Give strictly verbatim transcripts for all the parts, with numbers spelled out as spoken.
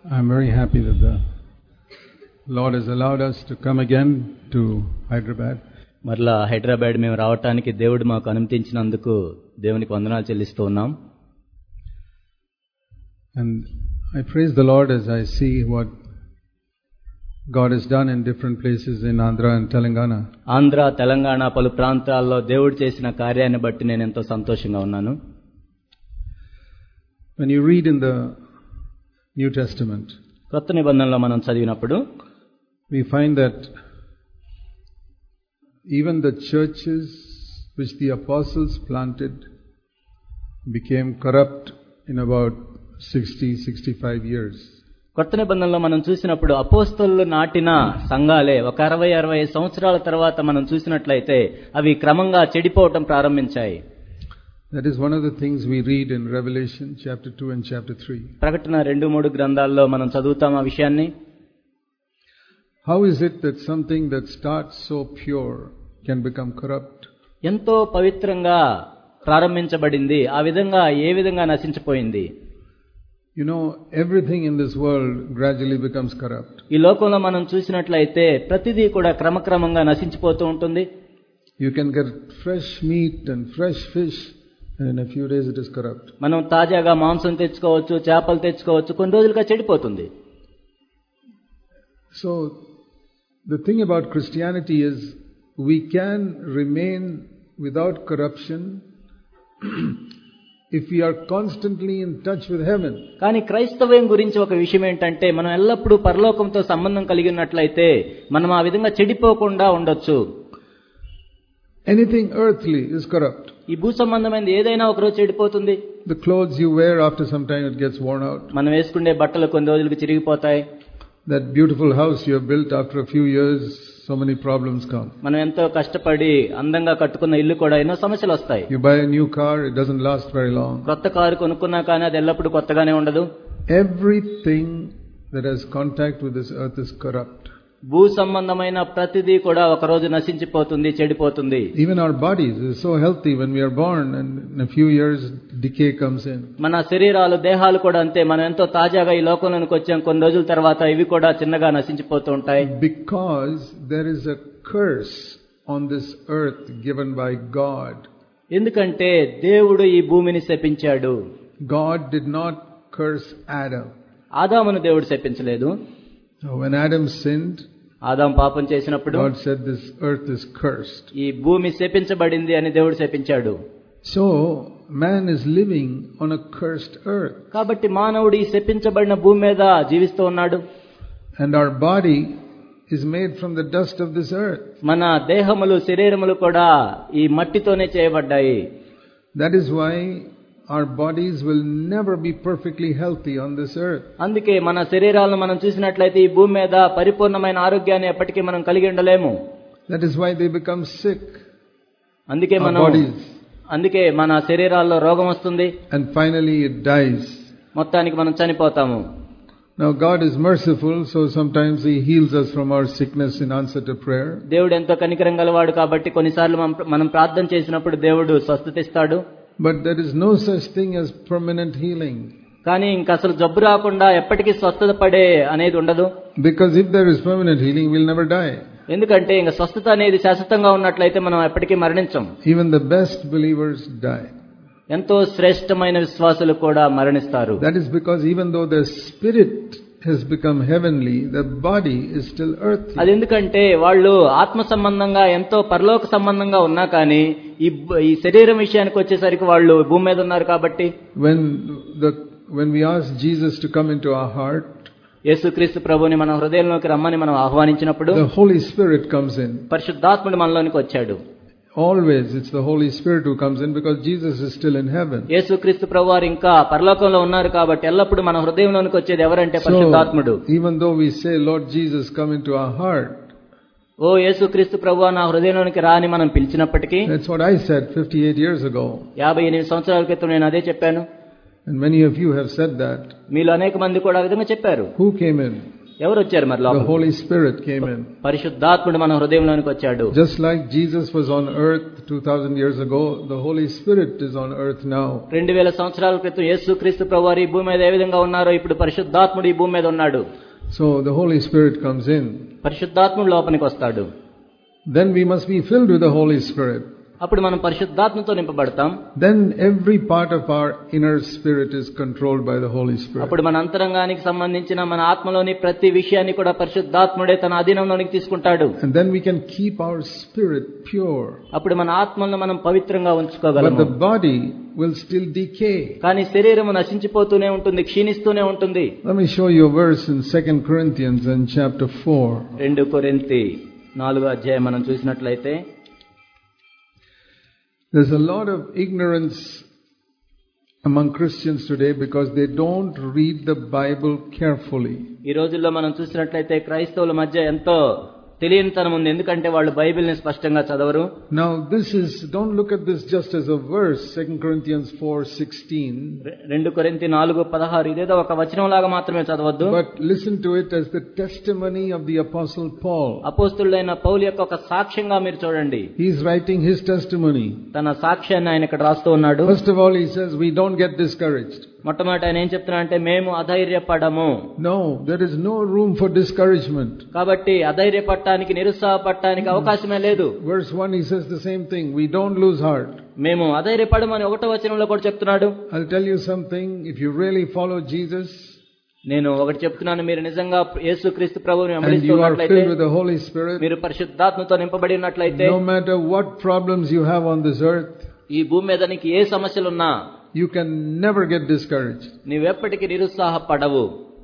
I'm very happy that the Lord has allowed us to come again to Hyderabad. మరలా హైదరాబాద్ మేము రావడానికి దేవుడు మాకు అనుమతించినందుకు దేవునికి వందనాలు చెల్లిస్తూ ఉన్నాం. And I praise the Lord as I see what God has done in different places in Andhra and Telangana. Andhra Telangana పలు ప్రాంతాల్లో దేవుడు చేసిన కార్యాన్ని బట్టి నేను ఎంతో సంతోషంగా ఉన్నాను. When you read in the New Testament, కొత్త నిబంధనలో మనం చదివినప్పుడు we find that even the churches which the apostles planted became corrupt in about sixty to sixty-five years. కొత్త నిబంధనలో మనం చూసినప్పుడు అపోస్తలులు నాటిన సంఘాలే ఒక అరవై అరవై సంవత్సరాల తర్వాత మనం చూసినట్లయితే అవి క్రమంగా చెడిపోవటం ప్రారంభించాయి. That is one of the things we read in Revelation chapter two and chapter three. ప్రకటన రెండు మూడు గ్రంథాల్లో మనం చదువుతాం ఆ విషయాన్ని. How is it that something that starts so pure can become corrupt? ఎంతో పవిత్రంగా ప్రారంభించబడింది ఆ విధంగా ఏ విధంగా నశించిపోయింది? You know, everything in this world gradually becomes corrupt. ఈ లోకంలో మనం చూసినట్లయితే ప్రతిదీ కూడా క్రమక్రమంగా నశించిపోతూ ఉంటుంది. You can get fresh meat and fresh fish and in a few days it is corrupt. మనం తాజాగా మాంసం తెచ్చుకోవచ్చు, చేపలు తెచ్చుకోవచ్చు, కొన్ని రోజులుగా చెడిపోతుంది. So the thing about Christianity is we can remain without corruption if we are constantly in touch with heaven. కానీ క్రైస్తవ్యం గురించి ఒక విషయం ఏంటంటే మనం ఎల్లప్పుడూ పరలోకంతో సంబంధం కలిగి ఉన్నట్లయితే మనం ఆ విధంగా చెడిపోకుండా ఉండొచ్చు. Anything earthly is corrupt. ఈ భూ సంబంధమైనది ఏదైనా ఒక రోజు చెడిపోతుంది. The clothes you wear, after some time it gets worn out. మనం వేసుకునే బట్టలు కొన్ని రోజులకు చిరిగిపోతాయి. That beautiful house you have built, after a few years so many problems come. మనం ఎంతో కష్టపడి అందంగా కట్టుకున్న ఇల్లు కూడా ఎన్నో సమస్యలు వస్తాయి. You buy a new car, it doesn't last very long. కొత్త కారు కొనుక్కున్నా కానీ అది ఎల్లప్పుడూ కొత్తగానే ఉండదు. Everything that has contact with this earth is corrupt. భూ సంబంధమైన ప్రతిదీ కూడా ఒక రోజు నశించిపోతుంది, చెడిపోతుంది. Even our bodies is so healthy when we are born, and in a few years decay comes in. మన శరీరాలు, దేహాలు కూడా అంతే. మనం ఎంతో తాజాగా ఈ లోకంలోనికి వచ్చాం, కొన్ని రోజుల తర్వాత ఇవి కూడా చిన్నగా నశించిపోతూ ఉంటాయి. Because there is a curse on this earth given by God. ఎందుకంటే దేవుడు ఈ భూమిని శపించాడు. God did not curse Adam. ఆదామును దేవుడు శపించలేదు. So when Adam sinned, Adam పాపం చేసినప్పుడు God said this earth is cursed. ఈ భూమి శపించబడింది అని దేవుడు శపించాడు. So man is living on a cursed earth. కాబట్టి మానవుడు ఈ శపించబడిన భూమి మీద జీవిస్తూ ఉన్నాడు. And our body is made from the dust of this earth. మన దేహములు, శరీరములు కూడా ఈ మట్టితోనే చేయబడ్డాయి. That is why our bodies will never be perfectly healthy on this earth. అందుకే మన శరీరాలను మనం చూసినట్లయితే ఈ భూమి మీద పరిపూర్ణమైన ఆరోగ్యాన్ని ఎప్పటికీ మనం కలిగి ఉండలేము. That is why they become sick. అందుకే మన అందుకే మన శరీరాల్లో రోగం వస్తుంది. And finally it dies. మొత్తానికి మనం చనిపోతాము. Now God is merciful, so sometimes He heals us from our sickness in answer to prayer. దేవుడు ఎంతో కనికరం గలవాడు కాబట్టి కొన్నిసార్లు మనం ప్రార్థన చేసినప్పుడు దేవుడు స్వస్థత ఇస్తాడు. But there is no such thing as permanent healing. కానీ ఇంకా అసలు జబ్బు రాకుండా ఎప్పటికీ స్వస్థత పడే అనేది ఉండదు. Because if there is permanent healing, we'll never die. ఎందుకంటే ఇంకా స్వస్థత అనేది శాశ్వతంగా ఉన్నట్లయితే మనం ఎప్పటికీ మరణించం. Even the best believers die. ఎంతో శ్రేష్టమైన విశ్వాసులు కూడా మరణిస్తారు. That is because even though their spirit has become heavenly, the body is still earthly. అది ఎందుకంటే వాళ్ళు ఆత్మ సంబంధంగా ఎంతో పరలోక సంబంధంగా ఉన్నా కానీ ఈ ఈ శరీరం విషయానికి వచ్చేసరికి వాళ్ళు భూమి మీద ఉన్నారు కాబట్టి. When the when we ask Jesus to come into our heart, యేసుక్రీస్తు ప్రభువుని మన హృదయంలోకి రమ్మని మనం ఆహ్వానించినప్పుడు the Holy Spirit comes in. పరిశుద్ధాత్ముడు మనలోనికి వచ్చాడు. Always it's the Holy Spirit who comes in because Jesus is still in heaven. యేసుక్రీస్తు ప్రభువారు ఇంకా పరలోకంలో ఉన్నారు కాబట్టి ఎల్లప్పుడూ మన హృదయంలోనికి వచ్చేది ఎవరంటే పరిశుద్ధాత్ముడు. So even though we say Lord Jesus come into our heart, ఓ యేసుక్రీస్తు ప్రభువా నా హృదయంలోనికి రా అని మనం పిలిచినప్పటికీ, that's what I said fifty-eight years ago. యాభై ఎనిమిది సంవత్సరాల క్రితం నేను అదే చెప్పాను. And many of you have said that. మీలో అనేక మంది కూడా ఆ విధంగా చెప్పారు. Who came in? ఎవరు వచ్చారు మరి The లోపలికి? Holy Spirit came in. పరిశుద్ధాత్ముడు మన హృదయంలోనికి వచ్చాడు. Just like Jesus was on earth two thousand years ago, the Holy Spirit is on earth now. రెండు వేల సంవత్సరాల క్రితం యేసుక్రీస్తు ప్రభువారు ఈ భూమి మీద ఏ విధంగా ఉన్నారో ఇప్పుడు పరిశుద్ధాత్ముడు ఈ భూమి మీద ఉన్నాడు. So the Holy Spirit comes in. పరిశుద్ధాత్ముడు లోపలికి వస్తాడు. Then we must be filled with the Holy Spirit. అప్పుడు మనం పరిశుద్ధాత్మతో నింపబడతాం. Then every part of our inner spirit is controlled by the Holy Spirit. అప్పుడు మన అంతరంగానికి సంబంధించిన మన ఆత్మలోని ప్రతి విషయాన్ని కూడా పరిశుద్ధాత్ముడే తన అధీనంలోనికి తీసుకుంటాడు. And then we can keep our spirit pure. అప్పుడు మన ఆత్మలను మనం పవిత్రంగా ఉంచుకోగలము. But the body will still decay. కానీ శరీరం నశించిపోతూనే ఉంటుంది, క్షీణిస్తూనే ఉంటుంది. Let me show you a verse in Second Corinthians in chapter four. రెండు కొరింథీ నాలుగో అధ్యాయం మనం చూసినట్లయితే There's a lot of ignorance among Christians today because they don't read the Bible carefully. ఈ రోజుల్లో మనం చూసినట్లయితే క్రైస్తవుల మధ్య ఎంతో తెలియనితనం ఉంది, ఎందుకంటే వాళ్ళు బైబిల్ని స్పష్టంగా చదవరు. Now this is, don't look at this just as a verse, Second Corinthians four sixteen. రెండు కొరింథీ నాలుగు పదహారు ఇదేదో ఒక వచనం లాగా మాత్రమే చదవద్దు. But listen to it as the testimony of the Apostle Paul. అపోస్తలుడైన పౌలు యొక్క ఒక సాక్ష్యంగా మీరు చూడండి. He is writing his testimony. తన సాక్ష్యాన్ని ఆయన ఇక్కడ రాస్తూ ఉన్నాడు. First of all, he says, we don't get discouraged. మొట్టమొదటి ఆయన ఏం చెప్తున్నా అంటే మేము అధైర్యపడము. No, there is no room for discouragement. కాబట్టి అధైర్యపడటానికి, నిరుత్సాహపడటానికి అవకాశమే లేదు. Verse one, he says the same thing. We don't lose heart. మేము అధైర్యపడమని ఒకటో వచనంలో కూడా చెప్తున్నాడు. I'll tell you something. If you really follow Jesus, నేను ఒకటి చెప్తున్నాను, మీరు నిజంగా యేసుక్రీస్తు ప్రభువుని and you are వెంబడిస్తున్నట్లయితే, filled with the Holy Spirit, మీరు పరిశుద్ధాత్మతో నింపబడి ఉన్నట్లయితే, no matter what problems you have on this earth, ఈ భూమి మీద నీకు ఏ సమస్యలున్నా you can never get discouraged. నీవెప్పటికీ నిరుత్సాహపడవు.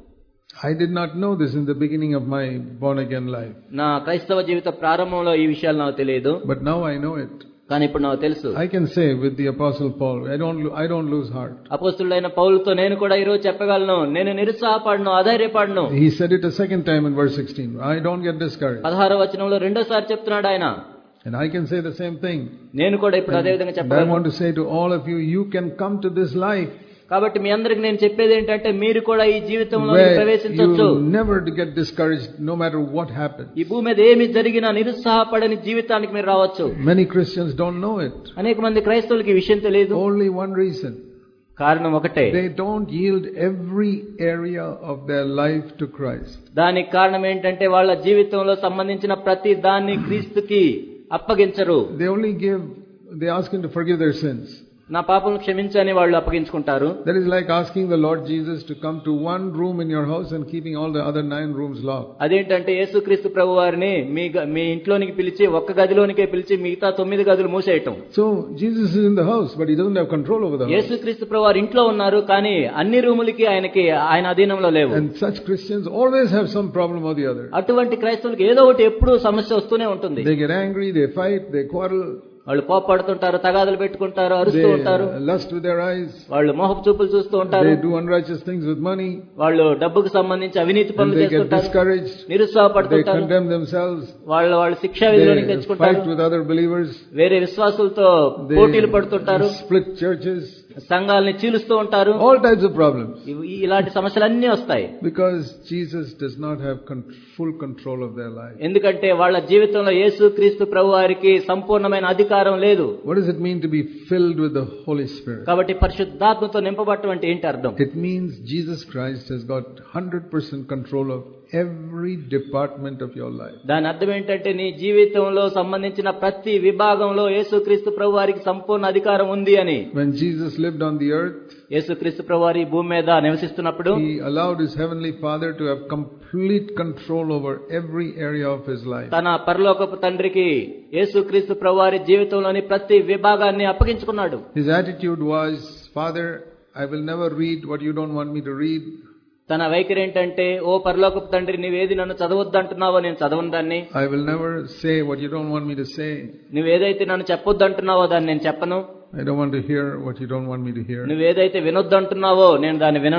I did not know this in the beginning of my born again life. నా క్రైస్తవ జీవిత ప్రారంభంలో ఈ విషయాలు నాకు తెలియదు, But now I know it. కానీ ఇప్పుడు నాకు తెలుసు. I can say with the Apostle Paul, I don't, lo- I don't lose heart. అపోస్తలుడైన పౌలుతో నేను కూడా ఈ రోజు చెప్పగలను, నేను నిరుత్సాహపడను, అధైర్యపడను. He said it a second time in verse sixteen. I don't get discouraged. పదహారో వచనంలో రెండోసారి చెప్తున్నాడు ఆయన. And I can say the same thing. నేను కూడా ఇప్పుడు అదే విధంగా And I చెప్పగలను. want to say to all of you, you can come to this life కాబట్టి మీ అందరికి నేను చెప్పేది ఏంటంటే, మీరు కూడా ఈ జీవితంలో where ప్రవేశించవచ్చు. you never get discouraged no matter what happens. ఈ భూమి మీద ఏమి జరిగినా నిరుత్సాహపడని జీవితానికి మీరు రావచ్చు. Many Christians don't know it. అనేక మంది క్రైస్తవులకి ఈ విషయం తెలియదు. Only one reason. కారణం ఒకటే, They don't yield every area of their life to Christ. దానికి కారణం ఏంటంటే వాళ్ళ జీవితంలో సంబంధించిన ప్రతి దాన్ని క్రీస్తుకి అప్పగించరు. They only give, they ask him to forgive their sins. నా పాపలను క్షమించని వాళ్ళు అప్పగించుకుంటారు. That is like asking the Lord Jesus to come to one room in your house and keeping all the other nine rooms locked. అదేంటంటే యేసుక్రీస్తు ప్రభు వారిని మీ గ- మీ ఇంట్లోనికి పిలిచి ఒక్క గదిలోనికే పిలిచి మిగతా తొమ్మిది గదులు మూసేయటం. So Jesus is in the house, but he doesn't have control over the house. యేసుక్రీస్తు ప్రభు వారు ఇంట్లో ఉన్నారు, కానీ అన్ని రూములకి ఆయనకి ఆయన అధీనంలో లేవు. And such Christians always have some problem or the other. అటువంటి క్రైస్తవులకు ఏదో ఒకటి ఎప్పుడూ సమస్య వస్తూనే ఉంటుంది. They get angry, they fight, they quarrel, వాళ్ళు కోపడుతుంటారు, తగాదులు పెట్టుకుంటారు, అరుస్తూ they ఉంటారు. lust with their eyes, వాళ్ళు మోహపు చూపులు చూస్తూ ఉంటారు. they do unrighteous things with money, వాళ్ళు డబ్బుకు సంబంధించి అవినీతి and పనులు they get చేస్తుంటారు, discouraged, they నిరుత్సాహపడుతుంటారు. condemn themselves, వాళ్ళు వాళ్ళు శిక్షా విధిలోనికి they తెచ్చుకుంటారు, fight with other believers, వేరే విశ్వాసులతో they పోటీలు పడుతుంటారు, split churches, సంఘాలని చీలుస్తూ ఉంటారు. all types of problems. ఇవి- ఇలాంటి సమస్యలన్నీ వస్తాయి. Because Jesus does not have con- full control of their life. ఎందుకంటే వాళ్ళ జీవితంలో యేసుక్రీస్తు ప్రభు వారికి సంపూర్ణమైన అధికారం లేదు. What does it mean to be filled with the Holy Spirit? కాబట్టి పరిశుద్ధాత్మతో నింపబడటం అంటే ఏంటి అర్థం? It means Jesus Christ has got one hundred percent control of every department of your life. దాని అర్థం ఏంటంటే నీ జీవితంలో సంబంధించిన ప్రతి విభాగంలో యేసుక్రీస్తు ప్రభు వారికి సంపూర్ణ అధికారం ఉంది అని. When Jesus lived on the earth, యేసుక్రీస్తు ప్రభు వారి భూమి మీద నివసిస్తున్నప్పుడు he allowed his heavenly Father to have complete control over every area of his life. తన పరలోకపు తండ్రికి యేసుక్రీస్తు ప్రభు వారి జీవితంలోని ప్రతి విభాగాన్ని అప్పగించుకున్నాడు. His attitude was, Father, I will never read what you don't want me to read. తన వైఖరి ఏంటంటే, ఓ పరలోకపు తండ్రి, నీవేది నన్ను చదవద్దంటున్నావో నేను చదవను దాన్ని. I will never say what you don't want me to say. నువ్వేదైతే నన్ను చెప్పొద్దంటున్నావో దాన్ని నేను చెప్పను. I don't want to hear what you don't want me to hear. నువ్వేదైతే వినొద్దంటున్నావో నేను దాన్ని వినను.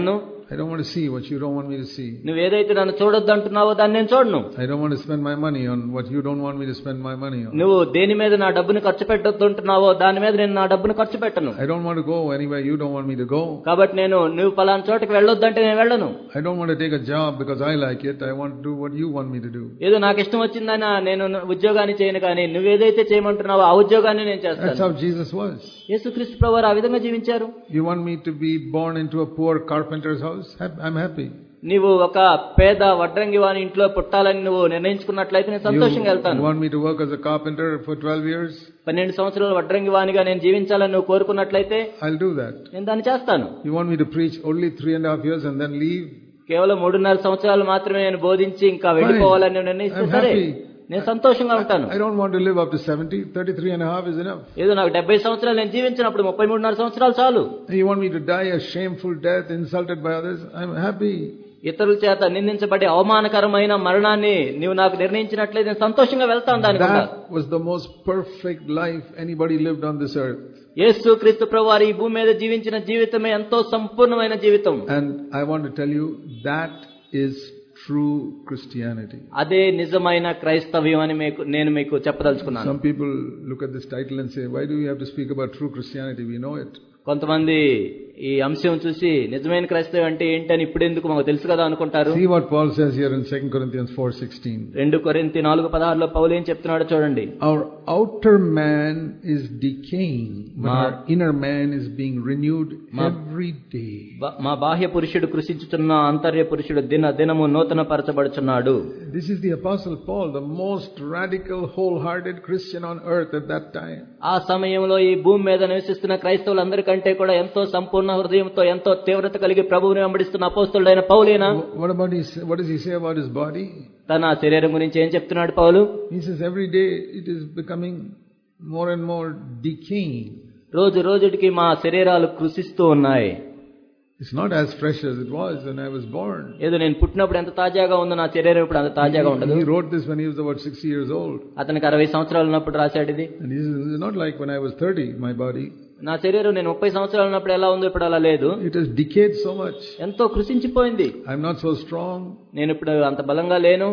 I don't want to see what you don't want me to see. నువ్వు ఏదైతే నన్ను చూడొద్దు అంటున్నావో దాన్ని నేను చూడను. I don't want to spend my money on what you don't want me to spend my money on. నువ్వు దేని మీద నా డబ్బుని ఖర్చు పెట్టొద్దు అంటున్నావో దాని మీద నేను నా డబ్బుని ఖర్చు పెట్టను. I don't want to go anywhere you don't want me to go. కాబట్టి నేను నువ్వు పలానా చోటకి వెళ్ళొద్దు అంటే నేను వెళ్ళను. I don't want to take a job because I like it. I want to do what you want me to do. ఏదో నాకు ఇష్టం వచ్చిందని నేను ఉద్యోగాన్ని చేయను, కానీ నువ్వు ఏదైతే చేయమంటున్నావో ఆ ఉద్యోగాన్ని నేను చేస్తాను. That's how Jesus was. యేసుక్రీస్తు ప్రభువారు ఆ విధంగా జీవించారు. You want me to be born into a poor carpenter's house? I'm happy. నీవు ఒక పేద వడ్రంగి వాని ఇంట్లో పుట్టాలని నువ్వు నిర్ణయించుకున్నట్లయితే నేను సంతోషంగా వెళ్తాను. You want me to work as a carpenter for twelve years? పన్నెండు సంవత్సరాలు వడ్రంగి వానిగా నేను జీవించాలని నువ్వు కోరుకున్నట్లయితే I'll do that. నేను దాన్ని చేస్తాను. You want me to preach only three and a half years and then leave? కేవలం మూడున్నర సంవత్సరాలు మాత్రమే నేను బోధించి ఇంకా వెళ్ళిపోవాలని నువ్వు నిర్ణయిస్తే సరే, నేను సంతోషంగా ఉంటాను. I don't want to live up to seventy. thirty-three and a half is enough. ఏదో నాకు డెబ్బై సంవత్సరాలు నేను జీవించినప్పుడు ముప్పై మూడున్నర సంవత్సరాలు చాలు. You want me to die a shameful death, insulted by others? I'm happy. ఇతరుల చేత నిందించబడే అవమానకరమైన మరణాన్ని నీవు నాకు నిర్ణయించినట్లయితే నేను సంతోషంగా వెళ్తాను. దాని That was the most perfect life anybody lived on this earth. యేసు క్రీస్తు ప్రభువారు ఈ భూమి మీద జీవించిన జీవితమే ఎంతో సంపూర్ణమైన జీవితం. And I want to tell you that is true Christianity. అదే నిజమైన క్రైస్తవ్యం అని మీకు నేను మీకు చెప్పదలుచుకున్నాను. Some people look at this title and say, why do you have to speak about true Christianity? We know it. కొంతమంది ఈ అంశం చూసి నిజమైన క్రైస్తవం అంటే ఏంటని ఇప్పుడు ఎందుకు మాకు తెలుసు కదా అనుకుంటారు. See what Paul says here in Second Corinthians four sixteen. రెండు కొరింథీ నాలుగు పదహారులో పౌలు ఏం చెప్తున్నాడో చూడండి. Our outer man is decaying, but our inner man is being renewed every day. మా బాహ్య పురుషుడు కృషించుచున్న అంతర్య పురుషుడు దిన దినము నూతన పరచబడుచున్నాడు. This is the apostle Paul, the most radical, wholehearted Christian on earth at that time. ఆ సమయంలో ఈ భూమి మీద నివసిస్తున్న క్రైస్తవులందరికంటే కూడా ఎంతో సంపూర్ణ హృదయంతో ఎంతో తీవ్రత కలిగి ప్రభువుని వెంబడిస్తున్న అపోస్తలుడైన పౌలేనా. What about his, what does he say about his body? తన శరీరం గురించి ఏం చెప్తున్నాడు పౌలు? He says every day it is becoming more and more decaying. రోజు రోజుకి మా శరీరాలు కృషిస్తూ ఉన్నాయి. It's not as fresh as it was when I was born. ఏదో నేను పుట్టినప్పుడు ఎంత తాజాగా ఉందో నా శరీరం ఇప్పుడు అంత తాజాగా ఉండదు. He wrote this when he was about sixty years old. అతనికి అరవై సంవత్సరాలు ఉన్నప్పుడు రాశాడు ఇది. And this is not like when I was thirty, my body. నా శరీరం నేను ముప్పై సంవత్సరాలు ఉన్నప్పుడు ఎలా ఉందో ఇప్పుడు అలా లేదు. It has decayed so much. ఎంతో కృషించిపోయింది. I'm not so strong. నేను ఇప్పుడు అంత బలంగా లేను.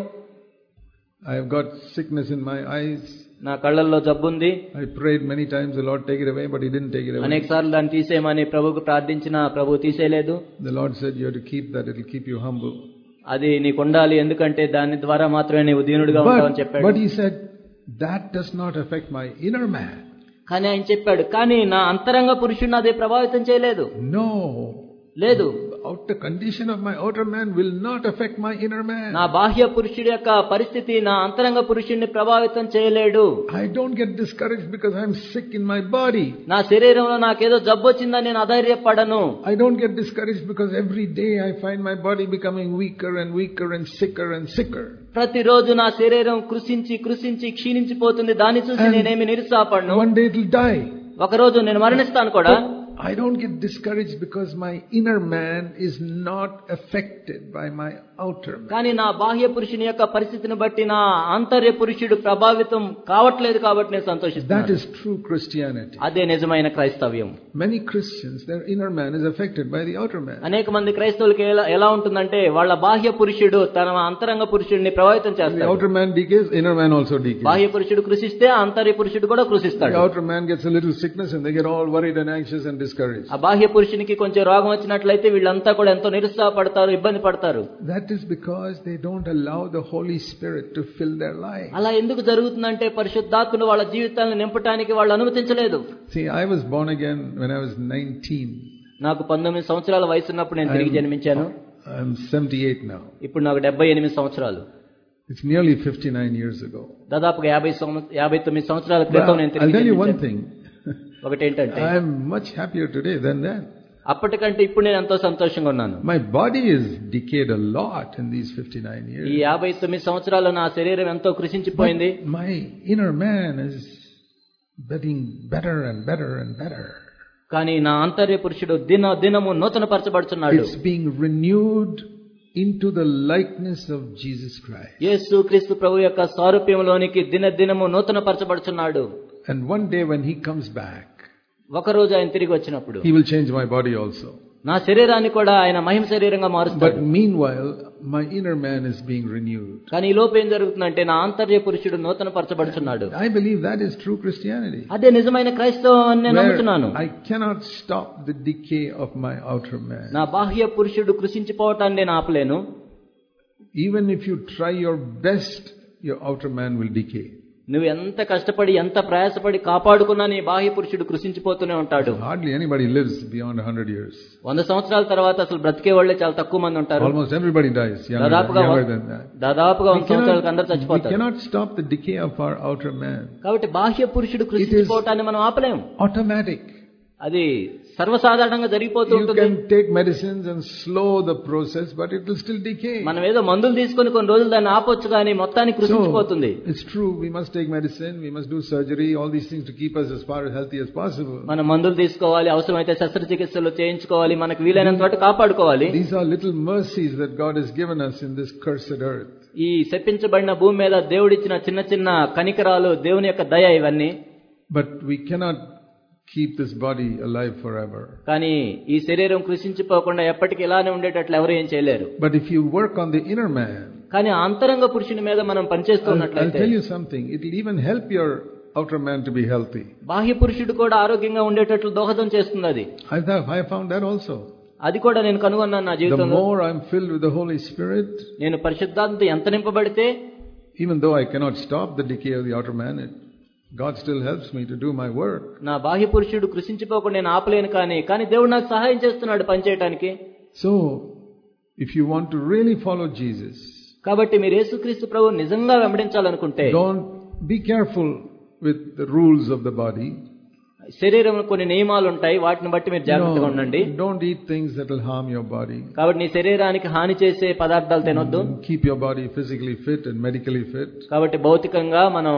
I have got sickness in my eyes. నా కళ్ళల్లో జబ్బుంది. I prayed many times the Lord take it away, but he didn't take it away. అనేక సార్లు దాన్ని తీసేయమని ప్రభువుకు ప్రార్థించినా ప్రభువు తీసేయలేదు. The Lord said you have to keep that, it will keep you humble. అది నీకు ఉండాలి, ఎందుకంటే దాని ద్వారా మాత్రమే నీవు దీనుడిగా ఉంటావని చెప్పాడు. But he said that does not affect my inner man. కానీ ఆయన చెప్పాడు, కానీ నా అంతరంగ పురుషుడిని అదే ప్రభావితం చేయలేదు. No, లేదు. The condition of my outer man will not affect my inner man. నా బాహ్య పురుషుడి యొక్క పరిస్థితి నా అంతరంగ పురుషుడిని ప్రభావితం చేయలేడు. I don't get discouraged because I'm sick in my body. నా శరీరంలో నాకేదో జబ్బు వచ్చిందని నేను అధైర్యపడను. I don't get discouraged because every day I find my body becoming weaker and weaker and sicker and sicker. ప్రతిరోజు నా శరీరం కృషించి కృషించి క్షీణించిపోతుంది, దాన్ని చూసి నేనేమి నిరుత్సాహపడను. One day it will die. ఒక రోజు నేను మరణిస్తాను కూడా. I don't get discouraged because my inner man is not affected by my outer man. కానీ నా బాహ్య పురుషుని యొక్క పరిస్థితిని బట్టి నా ఆంతర్య పురుషుడు ప్రభావితం కావట్లేదు కాబట్టి నేను సంతోషిస్తున్నాను. That is true Christianity. అదే నిజమైన క్రైస్తవ్యం. Many Christians, their inner man is affected by the outer man. అనేక మంది క్రైస్తవులకు ఎలా ఎలా ఉంటుందంటే వాళ్ళ బాహ్య పురుషుడు తన అంతరంగ పురుషుడిని ప్రభావితం చేస్తాడు. The outer man decays, inner man also decays. బాహ్య పురుషుడు కృషిస్తే ఆంతర్య పురుషుడు కూడా కృషిస్తాడు. The outer man gets a little sickness and they get all worried and anxious and discouraged. ఆ బాహ్య పురుషునికి కొంచెం రోగం వచ్చినట్లయితే వీళ్ళంతా కూడా ఎంతో నిరుత్సాహపడతారు, ఇబ్బంది పడతారు. That is because they don't allow the Holy Spirit to fill their life. అలా ఎందుకు జరుగుతుందంటే పరిశుద్ధాత్ముడు వాళ్ళ జీవితాలను నింపడానికి వాళ్ళు అనుమతించలేదు. See, I was born again when I was nineteen. నాకు పంతొమ్మిది సంవత్సరాల వయసు ఉన్నప్పుడు నేను తిరిగి జన్మించాను. I'm seventy-eight now. ఇప్పుడు నాకు డెబ్బై ఎనిమిది సంవత్సరాలు. It's nearly fifty-nine years ago. దాదాపుగా యాభై యాభై తొమ్మిది సంవత్సరాల క్రితం నేను తిరిగి జన్మించాను. I'll tell you one thing. ఒకటేంటంటే I am much happier today than then. అప్పటికంటే ఇప్పుడు నేను ఎంతో సంతోషంగా ఉన్నాను. My body is decayed a lot in these fifty-nine years. ఈ యాభై తొమ్మిది సంవత్సరాల్లో నా శరీరం ఎంతో కృషించిపోయింది. My inner man is getting better and better and better. కానీ నా ఆంతర్య పురుషుడు దిన దినము నూతన పరచబడుచున్నాడు. It's being renewed into the likeness of Jesus Christ. యేసు క్రీస్తు ప్రభు యొక్క సారూప్యంలోనికి దిన దినము నూతన పరచబడుచున్నాడు. And one day when he comes back, ఒక రోజు ఆయన తిరిగి వచ్చినప్పుడు he will change my body also. నా శరీరాన్ని కూడా ఆయన మహిమ శరీరంగా మారుస్తాడు. But meanwhile, my inner man is being renewed. కానీ ఈ లోపు ఏం జరుగుతుందంటే నా ఆంతర్య పురుషుడు నూతన పరచబడుతున్నాడు. I believe that is true Christianity. అదే నిజమైన క్రైస్తవం అని నేను నమ్ముతున్నాను. I cannot stop the decay of my outer man. నా బాహ్య పురుషుడు కృషించిపోవటాన్ని నేను ఆపలేను. Even if you try your best, your outer man will decay. నువ్వు ఎంత కష్టపడి ఎంత ప్రయాసపడి కాపాడుకున్నా నీ బాహ్య పురుషుడు కృషించిపోతూనే ఉంటాడు. Hardly anybody lives beyond one hundred years. వంద సంవత్సరాల తర్వాత అసలు బ్రతికే వాళ్ళే చాలా తక్కువ మంది ఉంటారు. Almost everybody dies younger, దాదాపుగా younger than that. దాదాపుగా వంద సంవత్సరాలకు అందరూ చచ్చిపోతారు. We cannot stop the decay of our outer man. కాబట్టి బాహ్య పురుషుడు కృషించిపోవటాన్ని మనం ఆపలేము. Automatic. అది సర్వసాధారణంగా జరిగిపోతూ ఉంటుంది. You can take medicines and slow the process, but it will still decay. మనం ఏదో మందులు తీసుకొని కొన్ని రోజులు దాన్ని ఆపొచ్చు కానీ మొత్తానికి కృషించిపోతుంది. So, it's true, we must take medicine, we must do surgery, all these things to keep us as far as healthy as possible. మనం మందులు తీసుకోవాలి, అవసరమైతే శస్త్రచికిత్సలు చేయించుకోవాలి, మనకు వీలైనంత వరకు కాపాడుకోవాలి. These are little mercies that God has given us in this cursed earth. ఈ శపించబడిన భూమి మీద దేవుడిచ్చిన చిన్న చిన్న కనికరాలు, దేవుని యొక్క దయ ఇవన్నీ. But we cannot keep this body alive forever. కానీ ఈ శరీరం కృషించిపోకుండా ఎప్పటికీ ఇలానే ఉండేటట్లు ఎవరు ఏం చేయలేరు. But if you work on the inner man, కానీ అంతరంగ పురుషుని మీద మనం పనిచేస్తున్నట్లయితే, I'll tell you something, it will even help your outer man to be healthy. బాహ్య పురుషుడు కూడా ఆరోగ్యంగా ఉండేటట్లు దోహదం చేస్తుంది అది. I have I have found that also. అది కూడా నేను కనుగొన్నాను నా జీవితంలో. The more I'm filled with the Holy Spirit, నేను పరిశుద్ధాత్మతో ఎంత నింపబడితే, even though I cannot stop the decay of the outer man, it, God still helps me to do my work. నా బాహ్య పురుషుడు కృషించిపోకుండా నేను ఆపలేను కానీ కానీ దేవుడు నాకు సహాయం చేస్తున్నాడు పని చేయడానికి. So if you want to really follow Jesus, కాబట్టి మీరు యేసుక్రీస్తు ప్రభువు నిజంగా వెంబడించాలనుకుంటే, don't be careful with the rules of the body. శరీరంలో కొన్ని నియమాలు ఉంటాయి, వాటిని బట్టి మీరు జాగ్రత్తగా ఉండండి. Don't eat things that will harm your body. కాబట్టి నీ శరీరానికి హాని చేసే పదార్థాలు తినొద్దు. Keep your body physically fit and medically fit. కాబట్టి భౌతికంగా మనం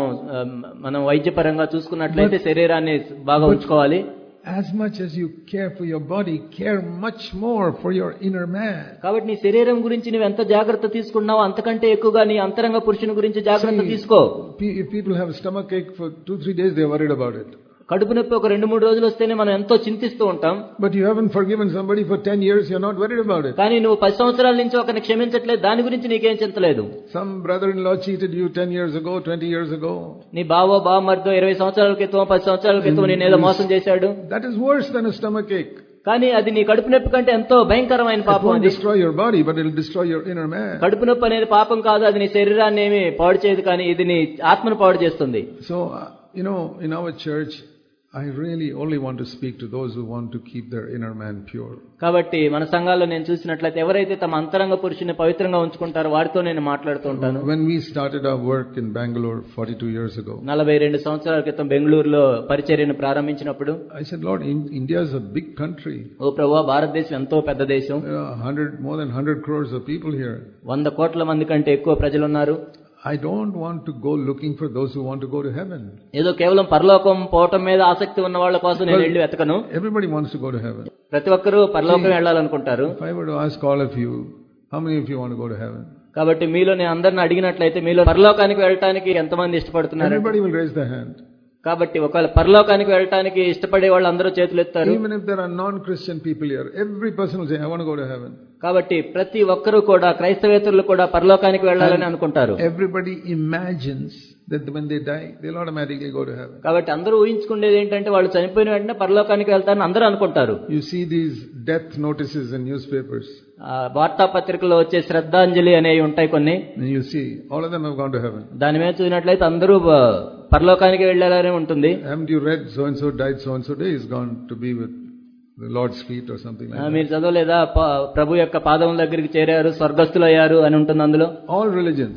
మనం వైద్యపరంగా చూసుకున్నట్లయితే శరీరాన్ని బాగా ఉంచుకోవాలి. As much as you care for your body, care much more for your inner man. కాబట్టి నీ శరీరం గురించి నువ్వు ఎంత జాగ్రత్త తీసుకున్నావో అంతకంటే ఎక్కువగా నీ అంతరంగ పురుషుని గురించి జాగ్రత్త తీసుకో. If people have stomach ache for two three days, they are worried about it. కడుపు నొప్పి ఒక రెండు మూడు రోజులు వస్తేనే మనం ఎంతో చింతిస్తూ ఉంటాం. But you haven't forgiven somebody for ten years, you are not worried about it. కానీ నువ్వు పది సంవత్సరాల నుంచి ఒకరిని క్షమించట్లేదు, దాని గురించి నీకేం చింతలేదు. Some brother-in-law cheated you ten years ago, twenty years ago. నీ బావో బావమరిదో ఇరవై సంవత్సరాల క్రితం పది సంవత్సరాల క్రితం నేను ఏదో మోసం చేశాడు. That is worse than a stomach ache. కానీ అది నీ కడుపు నొప్పి కంటే ఎంతో భయంకరమైన పాపం. It won't destroy your body, but it will destroy your inner man. కడుపు నొప్పి అనేది పాపం కాదు, అది నీ శరీరాన్ని ఏమి పాడు చేయదు, కానీ ఇది నీ ఆత్మను పాడు చేస్తుంది. So uh, you know, in our church, I really only want to speak to those who want to keep their inner man pure. కాబట్టి మన సంఘాల్లో నేను చూసినట్లయితే ఎవరైతే తమ అంతరంగ పురుషుని పవిత్రంగా ఉంచుకుంటారో వారితో నేను మాట్లాడుతూ ఉంటాను. When we started our work in Bangalore forty-two years ago, నలభై రెండు సంవత్సరాల క్రితం బెంగళూరులో పరిచర్యను ప్రారంభించినప్పుడు, I said, Lord, India is a big country. ఓ ప్రభువా, భారతదేశం ఎంతో పెద్ద దేశం. There are one hundred more than one hundred crores of people here. వంద కోట్ల మంది కంటే ఎక్కువ ప్రజలు ఉన్నారు. I don't want to go looking for those who want to go to heaven. ఏదో కేవలం పరలోకం పోవటం మీద ఆసక్తి ఉన్న వాళ్ళ కోసం నేను వెళ్ళి వెతకను. Everybody wants to go to heaven. ప్రతి ఒక్కరూ పరలోకం వెళ్ళాలనుకుంటారు. If I were to ask all of you, how many of you want to go to heaven? కాబట్టి మీలో నేను అందరిని అడిగినట్లయితే మీలో పరలోకానికి వెళ్ళటానికి ఎంతమంది ఇష్టపడుతున్నారు? Everybody will raise their hand. కాబట్టి ఒకవేళ పరలోకానికి వెళ్ళటానికి ఇష్టపడే వాళ్ళు అందరూ చేతులు ఎత్తారు. Even if there are non-Christian people here, every person will say, I want to go to heaven. కాబట్టి ప్రతి ఒక్కరూ కూడా క్రైస్తవేతరులు కూడా పరలోకానికి వెళ్ళాలని అనుకుంటారు. Everybody imagines that when they die, they'll automatically go to heaven. కాబట్టి అందరూ ఊహించుకునేది ఏంటంటే వాళ్ళు చనిపోయిన వెంటనే పరలోకానికి వెళ్తారని అందరూ అనుకుంటారు. You see these death notices in newspapers. వార్తాపత్రికల్లో వచ్చే శ్రద్ధాంజలి అనేవి ఉంటాయి కొన్ని. And you see, all of them have gone to heaven. దాని మీద చూసినట్లయితే అందరూ పరలోకానికి వెళ్ళారని ఉంటుంది. Haven't you read so and so died so and so day, is gone to be with the Lord's feet or something like that? మీరు చదవలేదా, ప్రభు యొక్క పాదముల దగ్గరికి చేరారు, స్వర్గస్థులు అయ్యారు అని ఉంటుంది అందులో. All religions.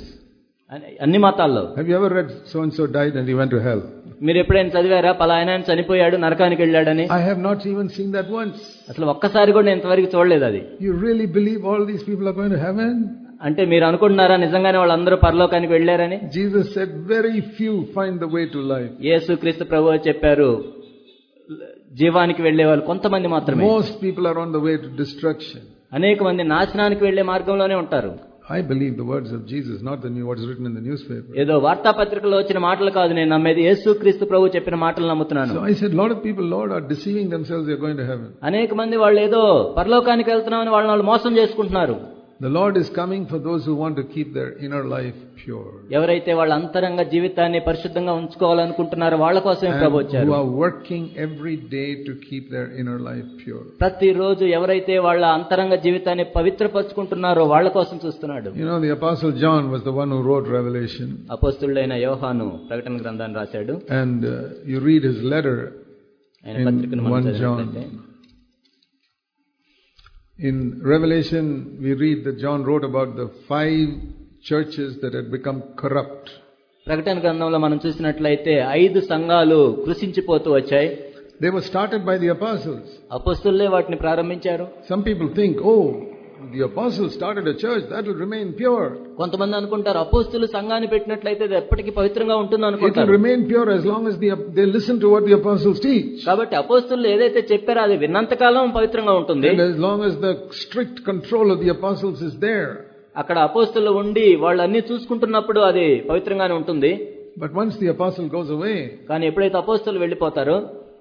అన్ని మతాల్లో. Have you ever read so and so died and he went to hell? మీరు ఎప్పుడైనా చదివారా పలానా చనిపోయాడు నరకానికి వెళ్ళాడని? I have not even seen that once. అసలు ఒక్కసారి కూడా నేను ఇంతవరకు చూడలేదు అది. You really believe all these people are going to heaven? అంటే మీరు అనుకుంటున్నారా నిజంగానే వాళ్ళందరూ పరలోకానికి వెళ్ళారని? Jesus said very few find the way to life. యేసుక్రీస్తు ప్రభువు చెప్పారు, జీవానికి వెళ్ళే వాళ్ళు కొంతమంది మాత్రమే. Most people are on the way to destruction. అనేక మంది నాశనానికి వెళ్ళే మార్గంలోనే ఉంటారు. I believe the words of Jesus, not the new what's written in the newspaper. ఏదో వార్తాపత్రికలో వచ్చిన మాటలు కాదు నేను నమ్మేది, యేసుక్రీస్తు ప్రభు చెప్పిన మాటలు నమ్ముతున్నాను. So I said, a lot of people, Lord, are deceiving themselves. They are going to heaven. అనేక మంది వాళ్ళు ఏదో పరలోకానికి వెళ్తున్నామని వాళ్ళని వాళ్ళు మోసం చేసుకుంటున్నారు. The Lord is coming for those who want to keep their inner life pure. ఎవరైతే వాళ్ళ అంతరంగ జీవితాన్ని పరిశుద్ధంగా ఉంచుకోవాలనుకుంటున్నారో వాళ్ళ కోసమే ప్రభు వచ్చారు. Who are working every day to keep their inner life pure. ప్రతిరోజు ఎవరైతే వాళ్ళ అంతరంగ జీవితాన్ని పవిత్రపరచుకుంటున్నారో వాళ్ళ కోసం చూస్తున్నాడు. You know, the Apostle John was the one who wrote Revelation. అపోస్తలుడైన యోహాను ప్రకటన గ్రంథాన్ని రాశాడు. And uh, you read his letter in First John. In Revelation, we read that John wrote about the five churches that had become corrupt. ప్రకటన గ్రంథంలో మనం చూసినట్లయితే ఐదు సంఘాలు కృషించిపోతూ వచ్చాయి. They were started by the apostles. అపోస్తలులే వాటిని ప్రారంభించారు. Some people think, oh, the apostles started a church that will remain pure. కొంతమంది అనుకుంటారు అపోస్తలులు సంఘాన్ని పెట్టినట్లయితే అది ఎప్పటికీ పవిత్రంగా ఉంటుంది అనుకుంటారు. It will remain pure as long as the, they listen to what the apostles teach. కాబట్టి అపోస్తలులు ఏదైతే చెప్పారో అది విన్నంత కాలం పవిత్రంగా ఉంటుంది. And as long as the strict control of the apostles is there. అక్కడ అపోస్తలులు ఉండి వాళ్ళు అన్ని చూసుకుంటున్నప్పుడు అది పవిత్రంగానే ఉంటుంది. But once the apostle goes away, కానీ ఎప్పుడైతే అపోస్తలులు వెళ్ళిపోతారో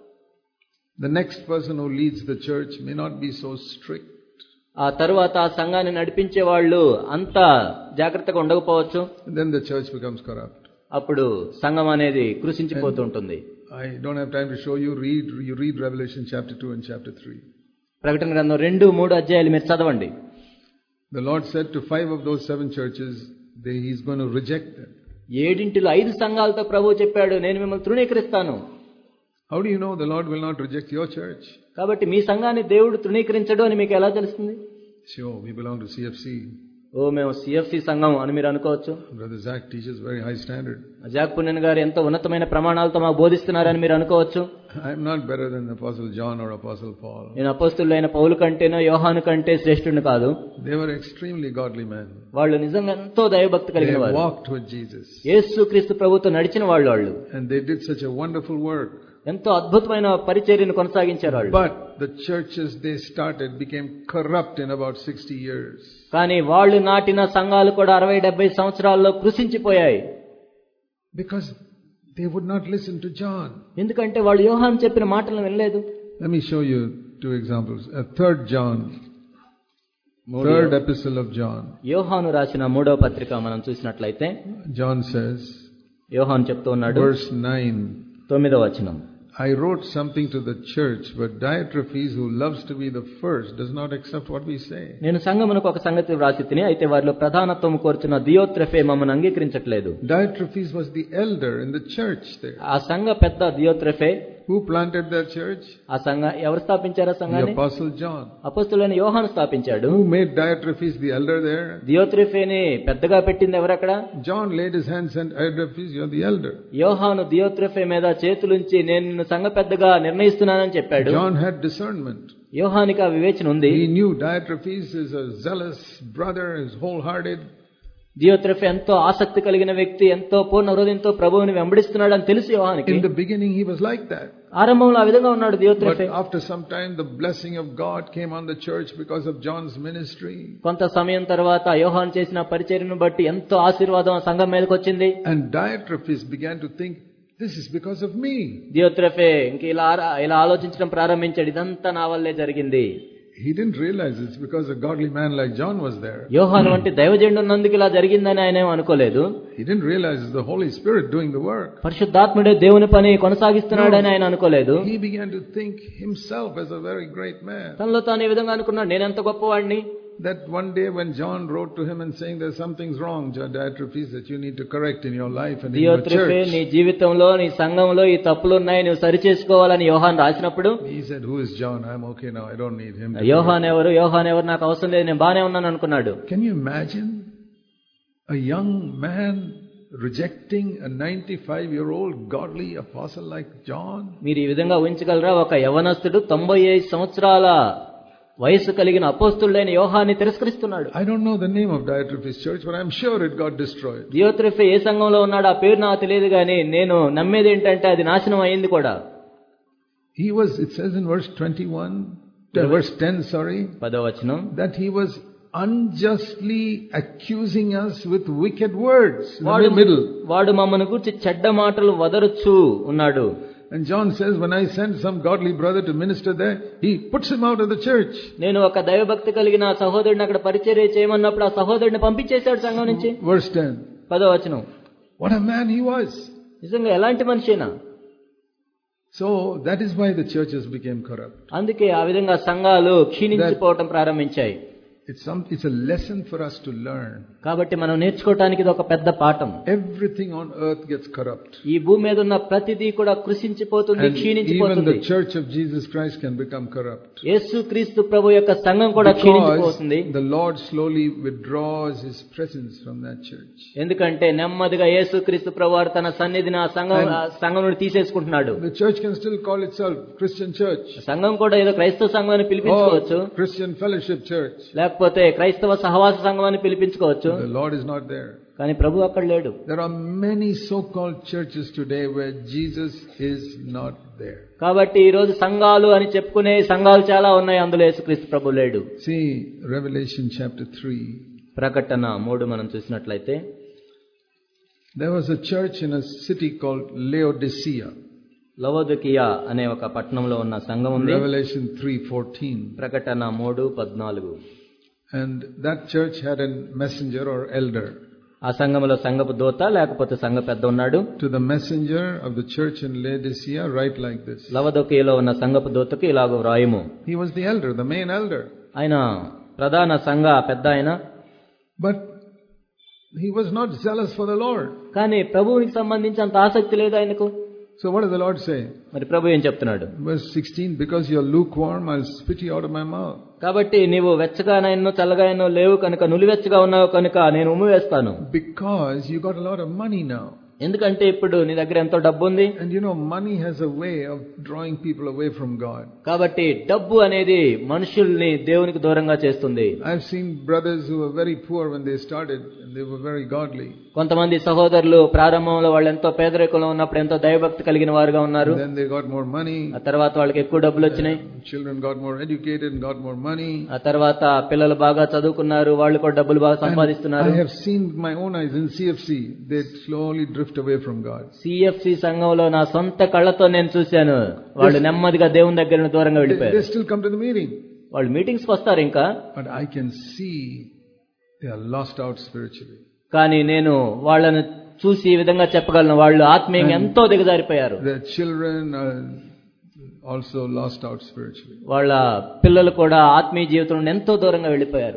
the next person who leads the church may not be so strict. ఆ తరువాత ఆ సంఘాన్ని నడిపించే వాళ్ళు అంత జాగ్రత్తగా ఉండకపోవచ్చు. Then the church becomes corrupt. అప్పుడు సంఘం అనేది కృషించిపోతూ ఉంటుంది. I don't have time to show you. Read you read Revelation chapter two and chapter three. ప్రకటన గ్రంథం రెండు మూడు అధ్యాయాలు మీరు చదవండి. The Lord said to five of those seven churches, they, He's going to reject them. ఏడింటిలో ఐదు సంఘాలతో ప్రభువు చెప్పాడు నేను మిమ్మల్ని తృణీకరిస్తాను. How do you know the Lord will not reject your church? కాబట్టి మీ సంఘాన్ని దేవుడు తృణీకరించడు అని మీకు ఎలా తెలుస్తుంది? Sure, we belong to C F C. ఓ మేము సిఎఫ్సి సంఘం అని మీరు అనుకోవచ్చు. Brother Zach teaches very high standard. Jack Punnen garu ఎంతో ఉన్నతమైన ప్రమాణాలతో మాకు బోధిస్తున్నారని మీరు అనుకోవచ్చు. I am not better than Apostle John or Apostle Paul. నేను అపోస్తలుడైన పౌలు కంటేనో యోహాను కంటే శ్రేష్ఠుడిని కాదు. They were extremely godly men. వాళ్ళు నిజంగా ఎంతో దైవభక్తి కలిగిన వారు. They walked with Jesus. యేసుక్రీస్తు ప్రభువుతో నడిచిన వాళ్ళు వాళ్ళు. And they did such a wonderful work. ఎంతో అద్భుతమైన పరిచర్యను కొనసాగించారు వాళ్ళు. But the churches they started became corrupt in about sixty years. కానీ వాళ్ళు నాటిన సంఘాలు కూడా అరవై డెబ్బై సంవత్సరాల్లో కృషించిపోయాయి. Because they would not listen to John. ఎందుకంటే వాళ్ళు యోహాను చెప్పిన మాటలను వినలేదు. Let me show you two examples. A third John, third epistle of John. యోహాను రాసిన మూడవ పత్రిక మనం చూసినట్లయితే John says, యోహాను చెప్తూ ఉన్నాడు, verse nine, తొమ్మిదవ వచనం, I wrote something to the church, but Diotrephes, who loves to be the first, does not accept what we say. నేను సంఘమునకు ఒక సంగతి వ్రాసి తిని అయితే వారిలో ప్రధానత్వం కోరుచున్న దియోత్రెఫే మమ్మల్ని అంగీకరించట్లేదు. Diotrephes was the elder in the church there. ఆ సంఘ పెద్ద దియోత్రెఫే. Who planted that church? ఆ సంఘ ఎవరు స్థాపించారు? ఆ సంఘాన్ని the apostle John. అపోస్తలుడైన యోహాను స్థాపించాడు. Who made Diotrephes the elder there? దియోత్రెఫేని పెద్దగా పెట్టింది ఎవరు అక్కడ? John laid his hands and Diotrephes, you are the elder. యోహాను దియోత్రెఫే మీద చేతులుంచి నేను నిన్ను సంఘ పెద్దగా నిర్ణయిస్తున్నానని చెప్పాడు. John had discernment. యోహానికి ఆ వివేచన ఉంది. He knew Diotrephes is a zealous brother, is wholehearted. దియోత్రెఫే ఎంతో ఆసక్తి కలిగిన వ్యక్తి, ఎంతో పూర్ణ హృదయంతో ప్రభువుని వెంబడిస్తున్నాడు అని తెలుసు యోహానికి. In the beginning he was like that. ఆరంభంలో ఆ విధంగా ఉన్నాడు దియోత్రెఫే. But after some time the blessing of God came on the church because of John's ministry. కొంత సమయం తర్వాత యోహాను చేసిన పరిచర్యను బట్టి ఎంతో ఆశీర్వాదం సంఘం మీదకి వచ్చింది. And Diotrephes began to think, this is because of me. దియోత్రెఫే ఇంక ఇలా ఇలా ఆలోచించడం ప్రారంభించాడు, ఇదంతా నా వల్లే జరిగింది. He didn't realize it's because a godly man like John was there. యోహాను వంటి దైవజనుడు ఉన్నందుకు ఇలా జరిగిందని ఆయన ఏమీ అనుకోలేదు. He didn't realize it's the Holy Spirit doing the work. పరిశుద్ధాత్ముడే దేవుని పని కొనసాగిస్తున్నాడని ఆయన అనుకోలేదు. He began to think himself as a very great man. తనలో తాను ఈ విధంగా అనుకున్నాడు, నేను ఎంత గొప్పవాడిని. That one day when John wrote to him and saying there's something's wrong, Diotrephes, that you need to correct in your life and in your church. నీ జీవితంలో నీ సంఘంలో ఈ తప్పులు ఉన్నాయి, నువ్వు సరి చేసుకోవాలని యోహాను రాసినప్పుడు he said, who is John? I'm okay now, I don't need him. యోహాను ఎవరు యోహాను ఎవరు నాకు అవసరం లేదు, నేను బానే ఉన్నాను అనుకున్నాడు. Can you imagine a young man rejecting a ninety-five year old godly apostle like John? మీరు ఈ విధంగా ఊహించగలరా? ఒక యవనస్తుడు తొంభై ఐదు సంవత్సరాల వయసు కలిగిన అపోస్తలుడైన యోహాన్ని తిరస్కరిస్తున్నాడు. I don't know the name of Diotrephes church, but I'm sure it got destroyed. దియోత్రెఫే ఏ సంఘంలో ఉన్నాడు ఆ పేరు నాకు తెలియదు గానీ నేను నమ్మేది ఏంటంటే అది నాశనం అయింది కూడా. He was, it says in verse twenty-one, verse ten, sorry, పదవ వచనం, that he was unjustly accusing us with wicked words in వాడు the middle. వాడు మమ్మల్ని గురించి చెడ్డ మాటలు వదరుచు ఉన్నాడు. And John says, when I send some godly brother to minister there, he puts him out of the church. నేను ఒక దైవభక్తి కలిగిన సహోదరుడిని అక్కడ పరిచర్య చేయమన్నప్పుడు ఆ సహోదరుడిని పంపించేశాడు సంఘం నుంచి. Verse ten. పదో వచనం. What a man he was. నిజంగా ఎలాంటి మనిషినా. So that is why the churches became corrupt. అందుకే ఆ విధంగా సంఘాలు క్షీణించిపోవటం ప్రారంభించాయి. It's some it's a lesson for us to learn. కాబట్టి మనం నేర్చుకోవడానికి ఇది ఒక పెద్ద పాఠం. Everything on earth gets corrupt. ఈ భూమి మీద ఉన్న ప్రతిదీ కూడా కృషించిపోతుంది, క్షీణించిపోతుంది. Even the church of Jesus Christ can become corrupt. యేసుక్రీస్తు ప్రభు యొక్క సంఘం కూడా క్షీణించిపోతుంది. The Lord slowly withdraws his presence from that church. ఎందుకంటే నెమ్మదిగా యేసుక్రీస్తు ప్రభువారు తన సన్నిధిని ఆ సంఘం సంఘం నుండి తీసేసుకుంటున్నాడు. The church can still call itself Christian church. సంఘం కూడా ఏదో క్రైస్తవ సంఘం అని పిలిపించుకోవచ్చు. Christian fellowship church. లేకపోతే క్రైస్తవ సహవాస సంఘం అని పిలిపించుకోవచ్చు. The Lord is not there. కానీ ప్రభు అక్కడ లేడు. There are many so-called churches today where Jesus is not there. కాబట్టి ఈ రోజు సంఘాలు అని చెప్పుకునే సంఘాలు చాలా ఉన్నాయి, అందులో యేసుక్రీస్తు ప్రభు లేడు. See Revelation chapter three. ప్రకటన మూడు మనం చూసినట్లయితే, there was a church in a city called Laodicea. లవోదికీయ అనే ఒక పట్టణంలో ఉన్న సంఘం ఉంది. Revelation three fourteen. ప్రకటన మూడు పద్నాలుగు. And that church had a messenger or elder. ఆ సంఘములో సంఘపు దూత లేకపోతే సంఘ పెద్ద ఉన్నాడు. To the messenger of the church in Laodicea write like this. లవోదికీయలో ఉన్న సంఘపు దూతకు ఇలాగ వ్రాయుము. He was the elder, the main elder. ఆయన ప్రధాన సంఘ పెద్ద ఆయన. But he was not zealous for the Lord. కానీ ప్రభువునికి సంబంధించి అంత ఆసక్తి లేదు ఆయనకు. So what does the Lord say? మరి ప్రభు ఏం చెప్తున్నాడు? Verse sixteen, because you are lukewarm, I'll spit you out of my mouth. కాబట్టి నీవు వెచ్చగానైనో చల్లగానో లేవు కనుక, నులివెచ్చగా ఉన్నావు కనుక నేను ఉమ్మి వేస్తాను. Because you got a lot of money now. ఎందుకంటే ఇప్పుడు నీ దగ్గర ఎంతో డబ్బు ఉంది. And you know, money has a way of drawing people away from God. కాబట్టి డబ్బు అనేది మనుషుల్ని దేవునికి దూరంగా చేస్తుంది. I've seen brothers who were very poor when they started and they were very godly. కొంతమంది సహోదరులు ప్రారంభంలో వాళ్ళు ఎంతో పేదరికంలో ఉన్నప్పుడు ఎంతో దైవభక్తి కలిగిన వారుగా ఉన్నారు. Then they got more money. ఆ తర్వాత వాళ్ళకి ఎక్కువ డబ్బులు వచ్చినాయి. Children got more educated and got more money. ఆ తర్వాత పిల్లలు బాగా చదువుకున్నారు, వాళ్ళు కూడా డబ్బులు బాగా సంపాదిస్తున్నారు. I have seen with my own eyes in C F C, they slowly drift away from God. C F C సంఘంలో నా సొంత కళ్ళతో నేను చూశాను, వాళ్ళు నెమ్మదిగా దేవుని దగ్గర దూరంగా వెళ్ళిపోయారు. They still come to the meeting. వాళ్ళు మీటింగ్స్ కి వస్తారు ఇంకా. But I can see they are lost out spiritually. కానీ నేను వాళ్ళను చూసి ఈ విధంగా చెప్పగలను, వాళ్ళు ఆత్మీయంగా ఎంతో దిగజారిపోయారు. Their children are also lost out spiritually. వాళ్ళ పిల్లలు కూడా ఆత్మీయ జీవితం నుండి ఎంతో దూరంగా వెళ్ళిపోయారు.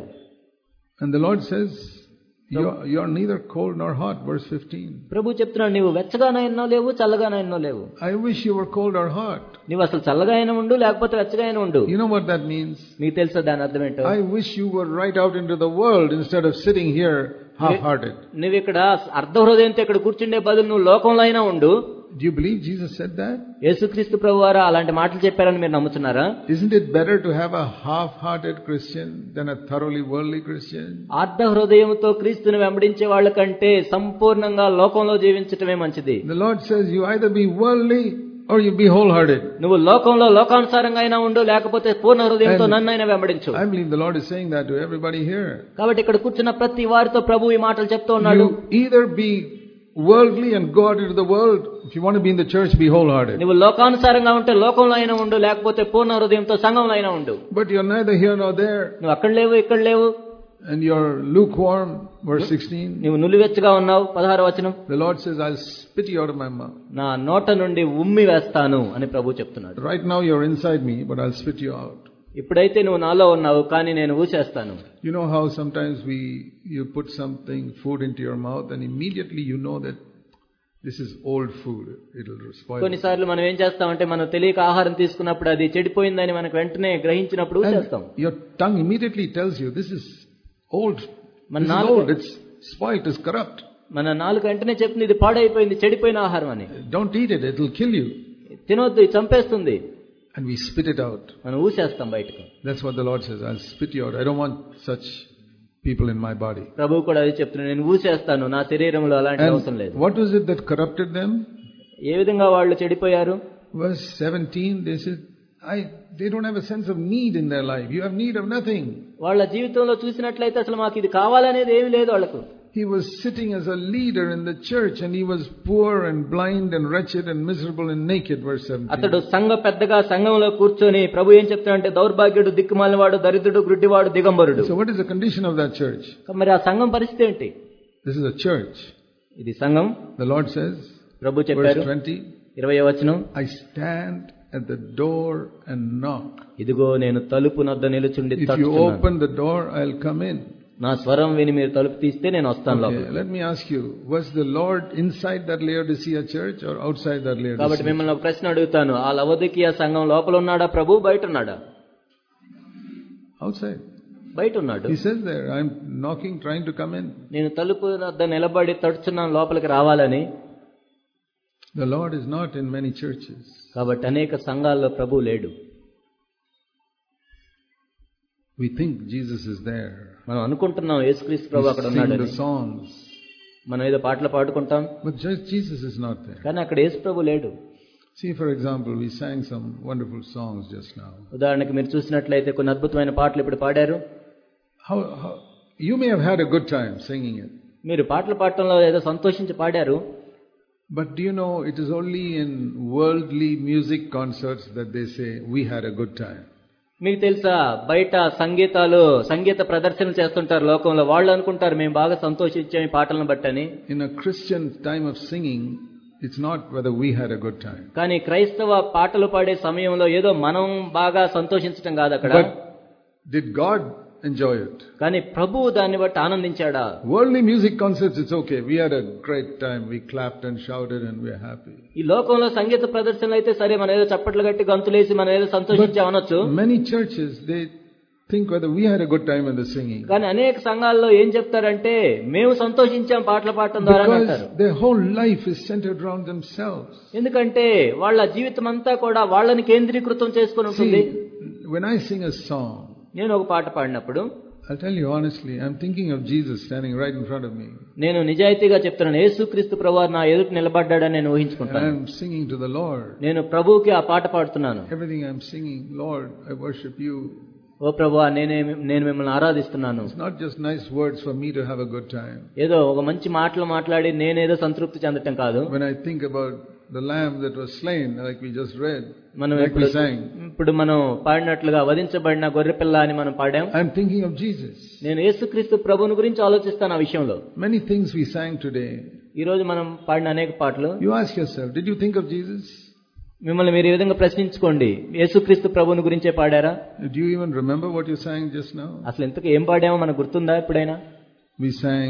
And the Lord says, you are, you are neither cold nor hot. Verse fifteen. ప్రభు చెప్తున్నాడు, నీవు వెచ్చగానైనా లేవు చల్లగానైనా లేవు. I wish you were cold or hot. నీవు అసలు చల్లగా అయినా ఉండు లేకపోతే వెచ్చగా అయినా ఉండు. You know what that means? మీకు తెలుసా దాని అర్థం ఏంటో? I wish you were right out into the world instead of sitting here half-hearted. నువ్వు ఇక్కడ అర్ధ హృదయంతో ఇక్కడ కూర్చుండే బదులు నువ్వు లోకంలో అయినా ఉండు. Do you believe Jesus said that? యేసుక్రీస్తు ప్రభువారు అలాంటి మాటలు చెప్పారని మీరు నమ్ముతున్నారా? Isn't it better to have a half-hearted Christian than a thoroughly worldly Christian? అర్ధ హృదయంతో క్రీస్తుని వెంబడించే వాళ్ళ కంటే సంపూర్ణంగా లోకంలో జీవించటమే మంచిది. The Lord says you either be worldly or you be wholehearted. నువ్వు లోకంలో లోకానుసారంగా అయినా ఉండు లేకపోతే పూర్ణ హృదయంతో నన్నైనా వెంబడించు. I believe the Lord is saying that to everybody here. కాబట్టి ఇక్కడ కూర్చున్న ప్రతి వారితో ప్రభు ఈ మాటలు చెప్తూ ఉన్నాడు. You either be worldly and go out into the world. If you want to be in the church, be wholehearted. నువ్వు లోకానుసారంగా ఉంటే లోకంలో అయినా ఉండు లేకపోతే పూర్ణ హృదయంతో సంఘంలో అయినా ఉండు. But you're neither here nor there. నువ్వు అక్కడ లేవు ఇక్కడ లేవు. And you're lukewarm. Verse sixteen. నువ్వు నులివెచ్చగా ఉన్నావు. పదహారు వచనం. The Lord says, I'll spit you out of my mouth. నా నోట నుండి ఉమ్మి వేస్తాను అని ప్రభు చెప్తున్నాడు. Right now you're inside me, but I'll spit you out. ఇప్పుడైతే నువ్వు నాలో ఉన్నావు కానీ నేను ఊచేస్తాను. You know how sometimes we you put something food into your mouth and immediately you know that this is old food, it'll spoil. కొన్నిసార్లు మనం ఏం చేస్తామంటే మనం తెలియక ఆహారం తీసుకున్నప్పుడు అది చెడిపోయిందని మనకు వెంటనే గ్రహించినప్పుడు ఊచేస్తాం. Your tongue immediately tells you this is old. మన This is నాలుక old, it's spoiled, it's corrupt. మన నాలుక వెంటనే చెప్తుంది ఇది పాడైపోయింది చెడిపోయిన ఆహారం అని. Don't eat it, it'll kill you. తినొద్దు ఇది చంపేస్తుంది. And we spit it out. మనం ఊసేస్తాం బయటకు. That's what the Lord says, I'll spit you out. I don't want such people in my body. ప్రభువు కూడా అది చెప్తున్నాడు, నేను ఊసేస్తాను, నా శరీరంలో అలాంటి అవసరం లేదు. What was it that corrupted them? ఏ విధంగా వాళ్ళు చెడిపోయారు? Verse seventeen, they said, I, they don't have a sense of need in their life. You have need of nothing. వాళ్ళ జీవితంలో చూసినట్లయితే అసలు మాకు ఇది కావాలనేది ఏమీ లేదు వాళ్ళకు. He was sitting as a leader in the church and he was poor and blind and wretched and miserable and naked, verse seventeen. అతడు సంఘ పెద్దగా సంఘంలో కూర్చొని ప్రభు ఏం చెప్తాడంటే దౌర్భాగ్యుడు, దిక్కుమాలినవాడు, దరిద్రుడు, గ్రుడ్డివాడు, దిగంబరుడు. So what is the condition of that church? మరి ఆ సంఘం పరిస్థితి ఏంటి? This is a church. ఇది సంఘం. The Lord says, ప్రభు చెప్పారు ఇరవై వచనం, I stand at the door and knock. ఇదిగో నేను తలుపు నద్ద నిలుచుండి తట్టుచున్నాను. If you open the door, I'll come in. నా స్వరం విని మీరు తలుపు తీస్తే నేను వస్తాను లోపలికి. Let me ask you, was the Lord inside that Laodicea church or outside that Laodicea? కాబట్టి మిమ్మల్ని ఒక ప్రశ్న అడుగుతాను, ఆ లవోదికీయ సంఘం లోపల ఉన్నాడా ప్రభు, బయట ఉన్నాడా? Outside. బయట ఉన్నాడు. He says there, I'm knocking, trying to come in. నేను తలుపు వద్ద నిలబడి తడుచున్నాను లోపలికి రావాలని. The Lord is not in many churches. కాబట్టి అనేక సంఘాల్లో ప్రభు లేడు. We think Jesus is there. మనం అనుకుంటున్నాం యేసుక్రీస్తు ప్రభు అక్కడ ఉన్నాడని. మనం ఏదో పాటలు పాడుకుంటాం. But Jesus is not there. కానీ అక్కడ యేసు ప్రభు లేడు. See, for example, we sang some wonderful songs just now. ఉదాహరణకి మీరు చూసినట్లయితే కొన్ని అద్భుతమైన పాటలు ఇప్పుడు పాడారు. How, how you may have had a good time singing it. మీరు పాటలు పాడటంలో ఏదో సంతోషించి పాడారు. But do you know, it is only in worldly music concerts that they say we had a good time. మీకు తెలుసా, బయట సంగీతాలు సంగీత ప్రదర్శనలు చేస్తుంటారు లోకంలో, వాళ్ళు అనుకుంటారు మేము బాగా సంతోషించాం ఈ పాటలను బట్టని. In a Christian time of singing, it's not whether we had a good time. కానీ క్రైస్తవ పాటలు పాడే సమయంలో ఏదో మనం బాగా సంతోషించడం కాదు అక్కడ. But did God enjoy it? కానీ ప్రభువు దాన్ని బట్టి ఆనందించాడా? Worldly music concerts, it's okay. We had a great time. We clapped and shouted and we are happy. ఈ లోకంలో సంగీత ప్రదర్శనలు అయితే సరే, మనం ఏదో చప్పట్లు కట్టి గంతులేసి మనం ఏదో సంతోషించాం అనొచ్చు. Many churches, they think whether we had a good time in the singing. కానీ అనేక సంఘాల్లో ఏం చెప్తారంటే మేము సంతోషించాం పాటలు పాడటం ద్వారా అంటారు. Their whole life is centered around themselves. ఎందుకంటే వాళ్ళ జీవితం అంతా కూడా వాళ్ళని కేంద్రీకృతం చేసుకుని ఉంటుంది. When I sing a song, నేను ఒక పాట పాడినప్పుడు, I'll tell you honestly, I'm thinking of Jesus standing right in front of me. నేను నిజాయితీగా చెప్తున్నాను, యేసుక్రీస్తు ప్రభువు నా ఎదుట నిలబడ్డాడని నేను ఊహించుకుంటాను. I'm singing to the Lord. నేను ప్రభువుకి ఆ పాట పాడుతున్నాను. Everything I'm singing, Lord, I worship you. ఓ ప్రభువా, నేనే నేను మిమ్మల్ని ఆరాధిస్తున్నాను. It's not just nice words for me to have a good time. ఏదో ఒక మంచి మాటలు మాట్లాడి నేనేదో సంతృప్తి చెందటం కాదు. When I think about the lamb that was slain, like we just read, మనం ఇప్పుడు ఇప్పుడు మనం పాడినట్లుగా వధించబడిన గొర్రెపిల్ల అని మనం పాడాం. I'm thinking of Jesus. నేను యేసుక్రీస్తు ప్రభువుని గురించి ఆలోచిస్తాను ఆ విషయంలో. Many things we sang today. ఈ రోజు మనం పాడిన అనేక పాటలు. You ask yourself, did you think of Jesus? మిమ్మల్ని మీరు ఈ విధంగా ప్రశ్నించుకోండి, యేసుక్రీస్తు ప్రభువుని గురించే పాడారా? Do you even remember what you sang just now? అసలు ఇంతకు ఏం పాడామో మనకు గుర్తుందా ఎప్పుడైనా? We sang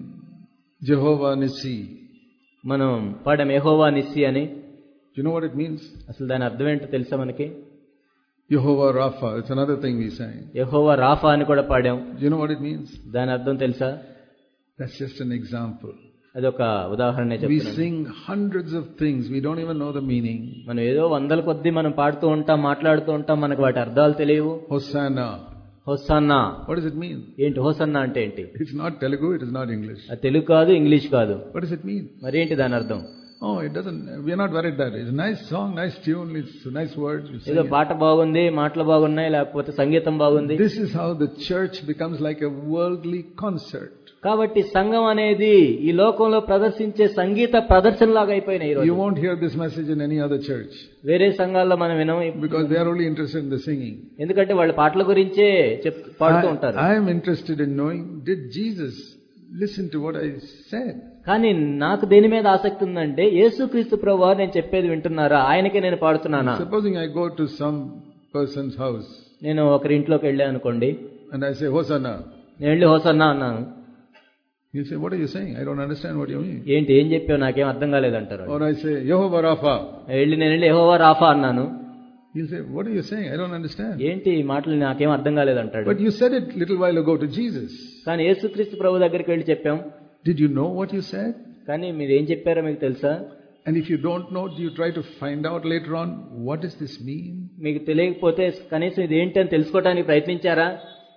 Jehovah Nissi. మనం పాడాం యెహోవా నిస్సి అని. Do you know what it means? అసలు దాని అర్థం ఏంటో తెలుసా మనకి? Jehovah Rapha, it's another thing we sang. Jehovah Rapha అని కూడా పాడాం. Do you know what it means? దాని అర్థం తెలుసా? That's just an example. అదొక ఉదాహరణ చెప్తున్నాను. We sing hundreds of things, we don't even know the meaning. మనం ఏదో వందల కొద్దీ మనం పాడుతూ ఉంటాం, మాట్లాడుతూ ఉంటాం, మనకు వాటి అర్థాలు తెలియవు. Hosanna. హోసన్నా. What does it mean? ఏంటి హోసన్నా అంటే ఏంటి? It's not Telugu, it is not English. అది తెలుగు కాదు, ఇంగ్లీష్ కాదు. What does it mean? మరి ఏంటి దాని అర్థం? Oh, it doesn't, we are not worried that. It's a nice song, nice tune, it's nice words. ఏదో పాట బాగుంది, మాటలు బాగున్నాయి, లేకపోతే సంగీతం బాగుంది. This is how the church becomes like a worldly concert. కాబట్టి సంఘం అనేది ఈ లోకంలో ప్రదర్శించే సంగీత ప్రదర్శనలాగా అయిపోయినాయి ఈ రోజు. You won't hear this message in any other church. వేరే సంఘాల్లో మనం వినం, because they are only interested in the singing. ఎందుకంటే వాళ్ళ పాటల గురించే పాడుతూ ఉంటారు. I am interested in knowing, did Jesus listen to what I said? కానీ నాకు దేని మీద ఆసక్తి ఉందంటే, యేసుక్రీస్తు ప్రభువా నేను చెప్పేది వింటున్నారా, ఆయనకే నేను పాడుతున్నానా? Supposing I go to some person's house, నేను ఒకరి ఇంట్లోకి వెళ్ళా అనుకోండి, and I say Hosanna, నేను వెళ్ళి హోసన్నా అన్నాను. You say, what are you saying? I don't understand what you mean. ఏంటి ఏం చెప్పావు, నాకేం అర్థం కాలేదంటారు. Or I say Jehovah Rapha, వెళ్ళి నేను వెళ్ళి యెహోవా రాఫా అన్నాను. He'll say, what are you saying? I don't understand. ఏంటి ఈ మాటలు నాకేం అర్థం కాలేదంటాడు. But you said it little while ago to Jesus. కానీ యేసుక్రీస్తు ప్రభు దగ్గరికి వెళ్ళి చెప్పాం. Did you know what you said? కానీ మీరు ఏం చెప్పారో మీకు తెలుసా? And if you don't know, do you try to find out later on, what does this mean? మీకు తెలియకపోతే కనీసం ఇది ఏంటి అని తెలుసుకోవడానికి ప్రయత్నించారా?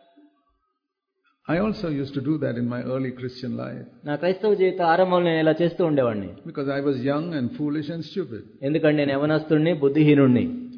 I also used to do that in my early Christian life. నా క్రైస్తవ జీవిత ఆరంభంలో నేను ఇలా చేస్తూ ఉండేవాడిని. Because I was young and foolish and stupid. ఎందుకంటే నేను యవనస్తుడిని, బుద్ధిహీనుడిని.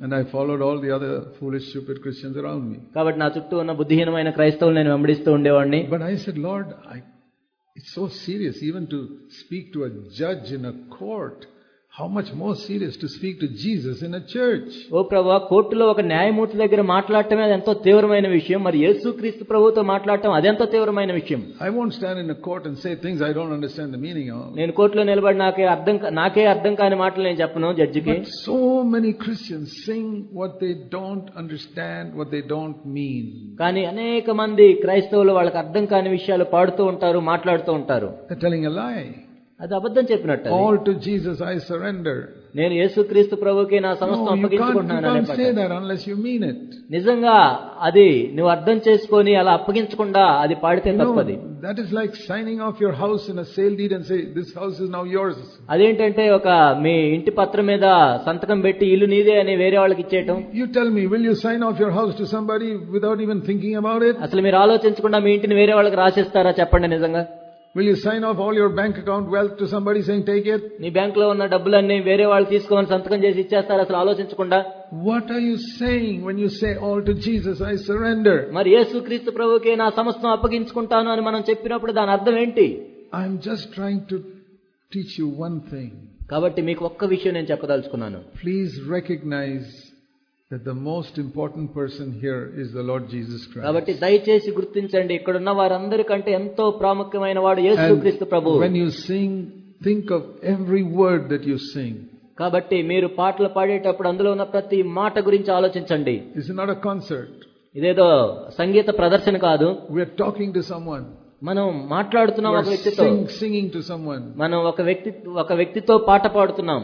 And I followed all the other foolish, stupid Christians around me. కాబట్టి నా చుట్టూ ఉన్న బుద్ధిహీనమైన క్రైస్తవులు నేను వెంబడిస్తూ ఉండేవాడిని. But I said, Lord, I, it's so serious even to speak to a judge in a court. How much more serious to speak to Jesus in a church? ఓ ప్రభువా, కోర్టులో ఒక న్యాయమూర్తి దగ్గర మాట్లాడటమే అది ఎంతో తీవ్రమైన విషయం. మరి యేసుక్రీస్తు ప్రభువుతో మాట్లాడటం అదెంతో తీవ్రమైన విషయం. I won't stand in a court and say things I don't understand the meaning of. నేను కోర్టులో నిలబడి నాకే అర్థం నాకే అర్థం కాని మాటలు నేను చెప్పను జడ్జికి. But so many Christians sing what they don't understand, what they don't mean. కానీ అనేక మంది క్రైస్తవులు వాళ్ళకి అర్థం కాని విషయాలు పాడుతూ ఉంటారు, మాట్లాడుతూ ఉంటారు. They're telling a lie. అది అబద్ధం చెప్పినట్టు. All to Jesus I surrender. నేను యేసుక్రీస్తు ప్రభువుకి నా సమస్తం అప్పగించుకుంటున్నాను అనే పాట. You can't say that unless you mean it. నిజంగా అది నువ్వు అర్థం చేసుకొని అలా అప్పగించకుండా అది పాడితే తప్పది. That is like signing off your house in a sale deed and say this house is now yours. అదేంటంటే ఒక మీ ఇంటి పత్రం మీద సంతకం పెట్టి ఇల్లు నీదే అని వేరే వాళ్ళకి ఇచ్చేయటం. You tell me, will you sign off your house to somebody without even thinking about it? అసలు మీరు ఆలోచించకుండా మీ ఇంటిని వేరే వాళ్ళకి రాసిస్తారా చెప్పండి నిజంగా? Will you sign off all your bank account wealth to somebody saying take it? నీ బ్యాంక్ లో ఉన్న డబ్బులన్నీ వేరే వాళ్ళు తీసుకోమని సంతకం చేసి ఇచ్చేస్తారు అసలు ఆలోచించకుండా? What are you saying when you say all to Jesus I surrender? మరి యేసుక్రీస్తు ప్రభువుకి నా సమస్తం అప్పగించుకుంటాను అని మనం చెప్పినప్పుడు దాని అర్థం ఏంటి? I am just trying to teach you one thing. కాబట్టి మీకు ఒక్క విషయం నేను చెప్పదలుచుకున్నాను. Please recognize that the most important person here is the Lord Jesus Christ. కాబట్టి దయచేసి గుర్తించండి, ఇక్కడ ఉన్న వారందరికంటే ఎంతో ప్రాముఖ్యమైన వాడు యేసుక్రీస్తు ప్రభువు. When you sing, think of every word that you sing. కాబట్టి మీరు పాటలు పాడేటప్పుడు అందులో ఉన్న ప్రతి మాట గురించి ఆలోచించండి. This is not a concert. ఇదేదో సంగీత ప్రదర్శన కాదు. We are talking to someone. మనం మాట్లాడుతున్నాం ఒక వ్యక్తితో. Singing to someone. మనం ఒక వ్యక్తి ఒక వ్యక్తితో పాట పాడుతున్నాం.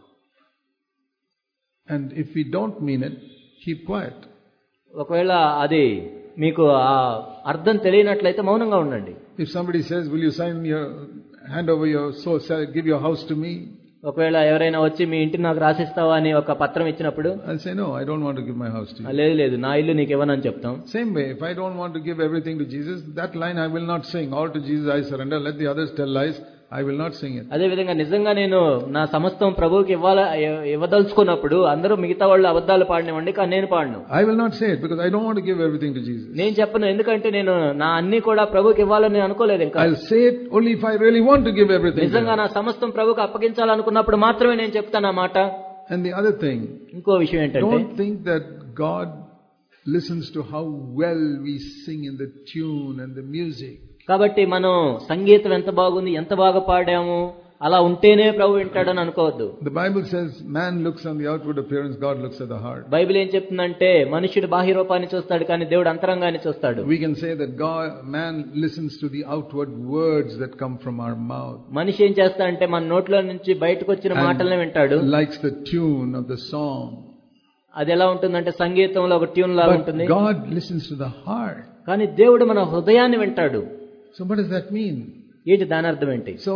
And if we don't mean it, keep quiet. ఒకవేళ అది మీకు ఆ అర్థం తెలియనట్లయితే మౌనంగా ఉండండి. If somebody says, will you sign your hand over your soul, give your house to me? ఒకవేళ ఎవరైనా వచ్చి మీ ఇంటిని నాకు రాసిస్తావా అని ఒక పత్రం ఇచ్చినప్పుడు I'll say no, I don't want to give my house to you. లేదు లేదు నా ఇల్లు నీకు ఇవ్వనని చెప్తాం. Same way, if I don't want to give everything to Jesus, that line I will not sing. All to Jesus I surrender. Let the others tell lies. I will not sing it. అదే విధంగా నిజంగా నేను నా సమస్తం ప్రభువుకి ఇవ్వాల ఇవ్వదలుచుకున్నప్పుడు అందరూ మిగతా వాళ్ళు అబద్ధాలు పాడినవ్వండి, కానీ నేను పాడను. I will not say it because I don't want to give everything to Jesus. నేను చెప్పను, ఎందుకంటే నేను నా అన్ని కూడా ప్రభువుకి ఇవ్వాలని అనుకోలేదు ఇంకా. I'll say it only if I really want to give everything. నిజంగా నా సమస్తం ప్రభువుకి అప్పగించాలనుకున్నప్పుడు మాత్రమే నేను చెప్తాను ఆ మాట. And the other thing, ఇంకో విషయం ఏంటంటే, don't think that God listens to how well we sing in the tune and the music. కాబట్టి మనం సంగీతం ఎంత బాగుంది, ఎంత బాగా పాడాము, అలా ఉంటేనే ప్రభు వింటాడని అనుకోవద్దు. The Bible says man looks on the outward appearance, God looks at the heart. Bible ఏం చెప్తుందంటే మనుషుడు బాహ్య రూపాన్ని చూస్తాడు కానీ దేవుడు అంతరంగాన్ని చూస్తాడు. We can say that God man listens to the outward words that come from our mouth. మనిషి ఏం చేస్తాడంటే మన నోట్లో నుంచి బయటకు వచ్చిన మాటలనే వింటాడు. Likes the tune of the song. అది ఎలా ఉంటుందంటే సంగీతంలో ఒక ట్యూన్ లాగా ఉంటుంది. God listens to the heart. కానీ దేవుడు మన హృదయాన్ని వింటాడు. So what does that mean? ఏంటి దాని అర్థం ఏంటి? So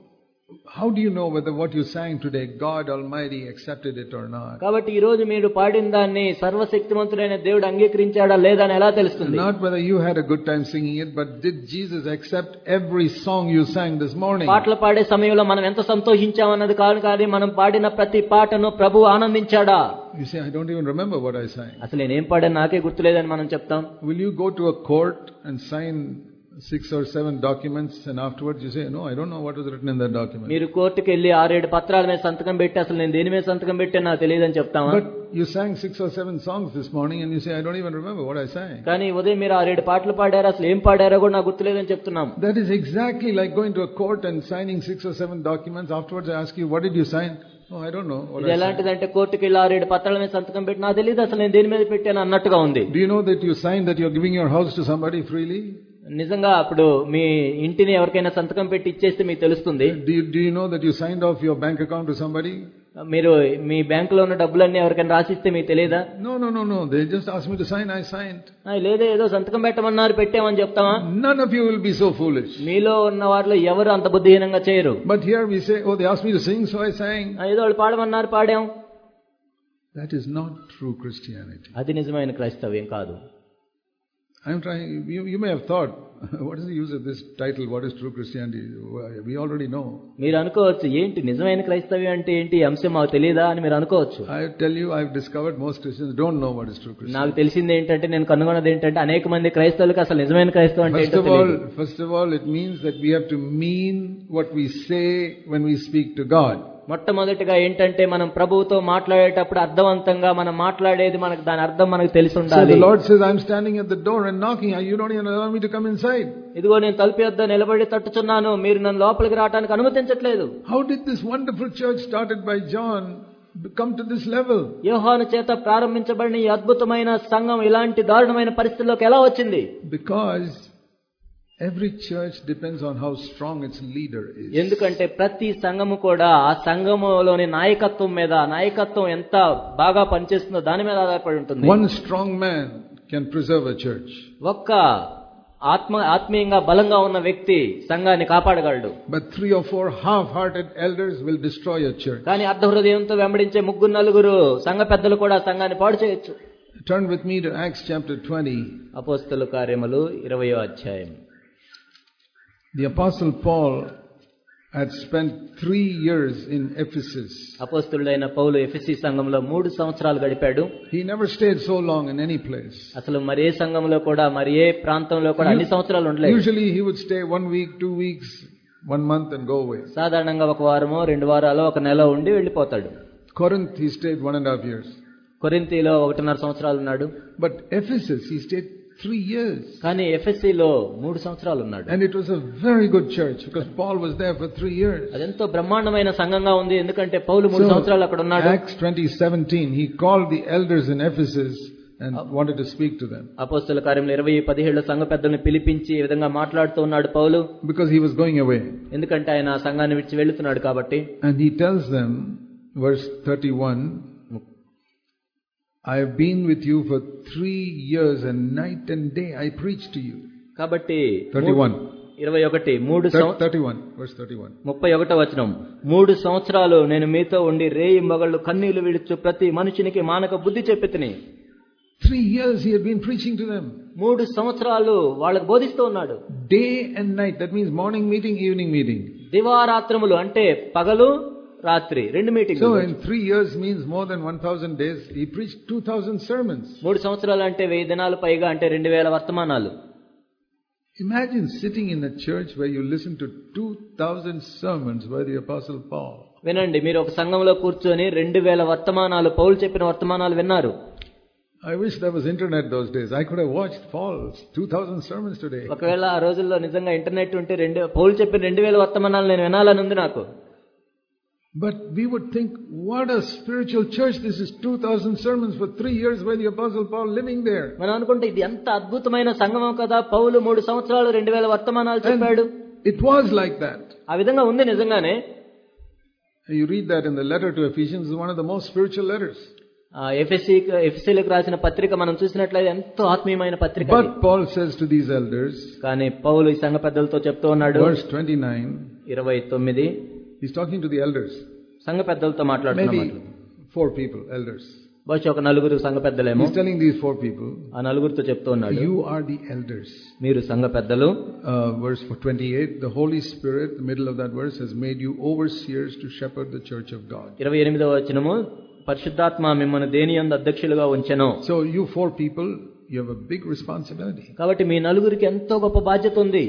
how do you know whether what you sang today God Almighty accepted it or not? కాబట్టి ఈ రోజు మీరు పాడిన దాన్ని సర్వశక్తిమంతుడైన దేవుడు అంగీకరించాడా లేదా అని ఎలా తెలుస్తుంది? Not whether you had a good time singing it, but did Jesus accept every song you sang this morning? పాటలు పాడే సమయంలో మనం ఎంత సంతోషించామన్నది కాదు, కానీ మనం పాడిన ప్రతి పాటను ప్రభువు ఆనందించాడా? You say, I don't even remember what I sang. అసలు నేనేం పాడాను నాకే గుర్తులేదని మనం చెప్తాం. Will you go to a court and sign six or seven documents and afterwards you say, no, I don't know what was written in that document? మీరు కోర్టుకి వెళ్ళి ఆరేడు పత్రాల మీద సంతకం పెట్టి అసలు నేను దేని మీద సంతకం పెట్టాను నాకు తెలియదని చెప్తామా? But you sang six or seven songs this morning and you say, I don't even remember what I sang. కానీ ఉదయం మీరు ఆరేడు పాటలు పాడారు, అసలు ఏం పాడారో కూడా నాకు గుర్తులేదని చెప్తున్నాం. That is exactly like going to a court and signing six or seven documents. Afterwards I ask you, what did you sign? Oh, I don't know. ఇది ఎలాంటిదంటే కోర్టుకి వెళ్ళి ఆరేడు పత్రాల మీద సంతకం పెట్టి నాకు తెలియదు అసలు నేను దేని మీద పెట్టాను అన్నట్టుగా ఉంది. Do you know that you signed that you are giving your house to somebody freely? నిజంగా అప్పుడు మీ ఇంటిని ఎవరికైనా సంతకం పెట్టి ఇచ్చేస్తే మీకు తెలుస్తుంది. Do you, do you know that you signed off your bank account to somebody? మీరు మీ బ్యాంక్ లో ఉన్న డబ్బులన్నీ ఎవరికైనా రాసిస్తే మీకు తెలియదా? No, no, no, no. They just asked me to sign. I signed. లేదా ఏదో సంతకం పెట్టమన్నారు పెట్టామని చెప్తామా? None of you will be so foolish. మీలో ఉన్న వారిలో ఎవరు అంత బుద్ధిహీనంగా చేయరు. But here we say, oh, they asked me to sing, so I sang. ఏదో వాళ్ళు పాడమన్నారు పాడాం. That is not true Christianity. అది నిజమైన క్రైస్తవ్యం కాదు. I'm trying. You, you may have thought what is the use of this title, what is true Christianity? We already know. మీరు అనుకోవచ్చు ఏంటి నిజమైన క్రైస్తవ్యం అంటే ఏంటి ఈ అంశం మాకు తెలియదా అని మీరు అనుకోవచ్చు. I tell you, I've discovered most Christians don't know what is true Christianity. నాకు తెలిసింది ఏంటంటే నేను కనుగొన్నది ఏంటంటే అనేక మంది క్రైస్తవులకు అసలు నిజమైన క్రైస్తవం అంటే ఏంటో తెలియదు. First of all, it means that we have to mean what we say when we speak to God. మొట్టమొదటిగా ఏంటంటే మనం ప్రభువుతో మాట్లాడేటప్పుడు అర్థవంతంగా మనం మాట్లాడేది మనకు దాని అర్థం మనకు తెలిసి ఉండాలి. So the Lord says, I'm standing at the door and knocking. You don't even allow me to come inside. ఇదిగో నేను తలుపు యొద్ద నిలబడి తట్టుచున్నాను, మీరు నన్ను లోపలికి రావడానికి అనుమతించట్లేదు. How did this wonderful church started by John come to this level? యోహాను చేత ప్రారంభించబడిన ఈ అద్భుతమైన సంఘం ఇలాంటి దారుణమైన పరిస్థితుల్లోకి ఎలా వచ్చింది? Because every church depends on how strong its leader is. ఎందుకంటే ప్రతి సంఘము కూడా ఆ సంఘములోని నాయకత్వం మీద, నాయకత్వం ఎంత బాగా పనిచేస్తుందో దాని మీద ఆధారపడి ఉంటుంది. One strong man can preserve a church. ఒక్క ఆత్మ ఆత్మీయంగా బలంగా ఉన్న వ్యక్తి సంఘాన్ని కాపాడగలడు. But three or four half-hearted elders will destroy a church. కానీ అర్ధ హృదయంతో వెంబడించే ముగ్గురు నలుగురు సంఘ పెద్దలు కూడా సంఘాన్ని పాడు చేయొచ్చు. Turn with me to Acts chapter twenty. అపోస్తలుల కార్యములు ఇరవయో అధ్యాయం. The Apostle Paul had spent three years in Ephesus. అపోస్తలుడైన పౌలు ఎఫెసీ సంఘంలో మూడు సంవత్సరాలు గడిపాడు. He never stayed so long in any place. అసలు మరే సంఘంలో కూడా మరి ఏ ప్రాంతంలో కూడా అన్ని సంవత్సరాలు ఉండలేదు. Usually he would stay one week, two weeks, one month and go away. సాధారణంగా ఒక వారమో రెండు వారాలు ఒక నెల ఉండి వెళ్ళిపోతాడు. Corinth he stayed one and a half years. కొరింథీలో ఒకటిన్నర సంవత్సరాలు ఉన్నాడు. But Ephesus he stayed three years. కానీ ఎఫెసీలో మూడు సంవత్సరాలు ఉన్నాడు. And it was a very good church because Paul was there for three years. అదెంతో బ్రహ్మాండమైన సంఘంగా ఉంది ఎందుకంటే పౌలు మూడు సంవత్సరాలు అక్కడ ఉన్నాడు. Acts twenty seventeen he called the elders in Ephesus and wanted to speak to them. అపోస్తలుల కార్యములు ఇరవై పదిహేడు సంఘ పెద్దలను పిలిపించి ఈ విధంగా మాట్లాడుతూ ఉన్నాడు పౌలు. Because he was going away. ఎందుకంటే ఆయన సంఘాన్ని విడిచి వెళ్తున్నాడు కాబట్టి. And he tells them, verse thirty-one, I have been with you for three years and night and day I preach to you. కాబట్టి thirty-one ఇరవై ఒకటి మూడు thirty-one verse thirty-one ముప్పై ఒకటో వచనం. మూడు సంవత్సరాలు నేను మీతో ఉండి రేయి మగళ్ళు కన్నీళ్లు విడుచు ప్రతి మనుషునికి మానక బుద్ధి చెప్పితిని. Three years he had been preaching to them. మూడు సంవత్సరాలు వాళ్ళకు బోధిస్తూ ఉన్నాడు. Day and night, that means morning meeting, evening meeting. దివారాత్రములు అంటే పగలు రాత్రి రెండు meeting. So in three years means more than one thousand days. He preached two thousand sermons. మూడు సంవత్సరాలు అంటే వెయ్యి దినాలు పైగా అంటే రెండు వేల వర్తమానాలు. Imagine sitting in a church where you listen to two thousand sermons by the Apostle Paul. వినండి, మీరు ఒక సంఘంలో కూర్చొని రెండు వేల వర్తమానాలు పౌలు చెప్పిన వర్తమానాలు విన్నారు. I wish there was internet those days. I could have watched Paul's two thousand sermons today. ఒకవేళ ఆ రోజుల్లో నిజంగా ఇంటర్నెట్ ఉంటే రెండు పౌలు చెప్పిన రెండు వేల వర్తమానాలు నేను వినాలని ఉంది నాకు. But we would think, what a spiritual church this is. two thousand sermons for three years by the Apostle Paul living there. మనం అనుకుంటే ఇది ఎంత అద్భుతమైన సంఘం కదా, పౌలు మూడు సంవత్సరాలు రెండు వేల వర్తమానాలు చెప్పాడు. It was like that. ఆ విధంగా ఉంది నిజంగానే. You read that in the letter to Ephesians, is one of the most spiritual letters. ఎఫెసీ ఎఫెసీలకు రాసిన పత్రిక మనం చూసినట్లయితే ఎంతో ఆత్మీయమైన పత్రిక. But Paul says to these elders, కానీ పౌలు ఈ సంఘ పెద్దలతో చెప్తూ ఉన్నాడు. verse twenty-nine, ఇరవై తొమ్మిది, he's talking to the elders. సంఘ పెద్దలతో మాట్లాడుతున్నాడు. Maybe four people, elders. బహుశా ఒక నలుగురు సంఘ పెద్దలేమో. He's telling these four people, ఆ నలుగురితో చెప్తూ ఉన్నాడు, you are the elders. మీరు సంఘ పెద్దలు. Uh, verse twenty-eight, the Holy Spirit, the middle of that verse, has made you overseers to shepherd the church of God. ఇరవై ఎనిమిదవ వచనము, పరిశుద్ధాత్మ మిమ్మల్ని దేని యందు అధ్యక్షులుగా ఉంచెను. So you four people, you have a big responsibility. కాబట్టి మీ నలుగురికి ఎంతో గొప్ప బాధ్యత ఉంది.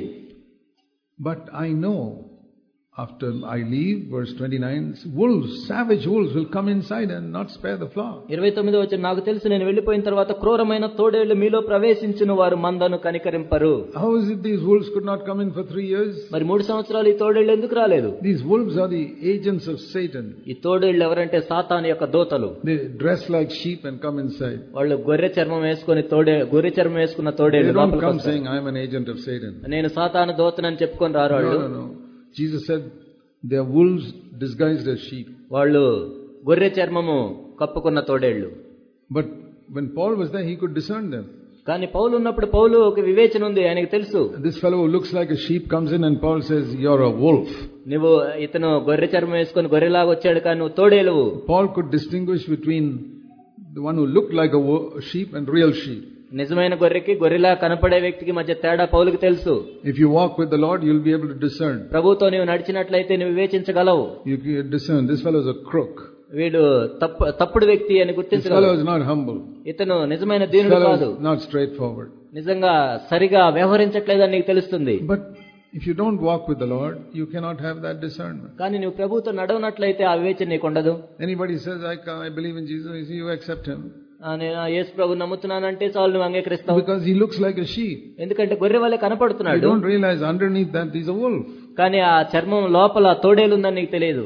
But I know after I leave, verse twenty-nine, wolves, savage wolves will come inside and not spare the flock. ఇరవై తొమ్మిదవ వచనం, నాకు తెలుసు నేను వెళ్ళిపోయిన తర్వాత క్రూరమైన తోడేళ్లు మీలో ప్రవేశించును, వారు మందను కనికరింపరు. How is it these wolves could not come in for three years? మరి మూడు సంవత్సరాలు ఈ తోడేళ్లు ఎందుకు రాలేదు? These wolves are the agents of Satan. ఈ తోడేళ్లు ఎవరంటే సాతాను యొక్క దూతలు. They dress like sheep and come inside. వాళ్ళు గొర్రె చర్మం వేసుకొని తోడే గొర్రె చర్మం వేసుకున్న తోడేళ్లు They don't లోపలికి come వస్తాయి. saying I am an agent of Satan. నేను సాతాను దూతనని చెప్పుకొని రారు వాళ్ళు. No, no, no. Jesus said they are wolves disguised as sheep. వాళ్ళు గొర్రె చర్మము కప్పుకున్న తోడేళ్లు. But when Paul was there, he could discern them. కానీ పౌలు ఉన్నప్పుడు పౌలు ఒక వివేచన ఉంది, ఆయనకు తెలుసు. This fellow who looks like a sheep comes in and Paul says, you're a wolf. నువ్వు ఇతను గొర్రె చర్మం వేసుకొని గొర్రెలాగా వచ్చాడు కానీ నువ్వు తోడేలువు. Paul could distinguish between the one who looked like a sheep and real sheep. నిజమైన గొర్రెకి గొర్రెలా కనపడే వ్యక్తికి మధ్య తేడా పౌలుకి తెలుసు. If you walk with the Lord, you'll be able to discern. ప్రభువుతో నీవు నడిచినట్లయితే నువ్వు వివేచించగలవు. You can discern this fellow is a crook. వీడు తప్పు తప్పుడు వ్యక్తి అని This గుర్తించగలవు. fellow is not humble. ఇతను నిజమైన This దీనుడు fellow కాదు, is not straightforward. నిజంగా సరిగా వ్యవహరించట్లేదని నీకు తెలుస్తుంది. But if you don't walk with the Lord, you cannot have that discernment. కానీ నువ్వు ప్రభువుతో నడవనట్లయితే ఆ వివేచన నీకు ఉండదు. Anybody says, I, I believe in Jesus, you accept him. నేను యేసు ప్రభు నమ్ముతున్నానంటే చాలు నువ్వు అంగీకరిస్తావు. Because he looks like a sheep. ఎందుకంటే గొర్రె వలె You కనపడుతున్నాడు, don't realize underneath that he's a wolf. కానీ ఆ చర్మం లోపల తోడేలుందని నీకు తెలియదు.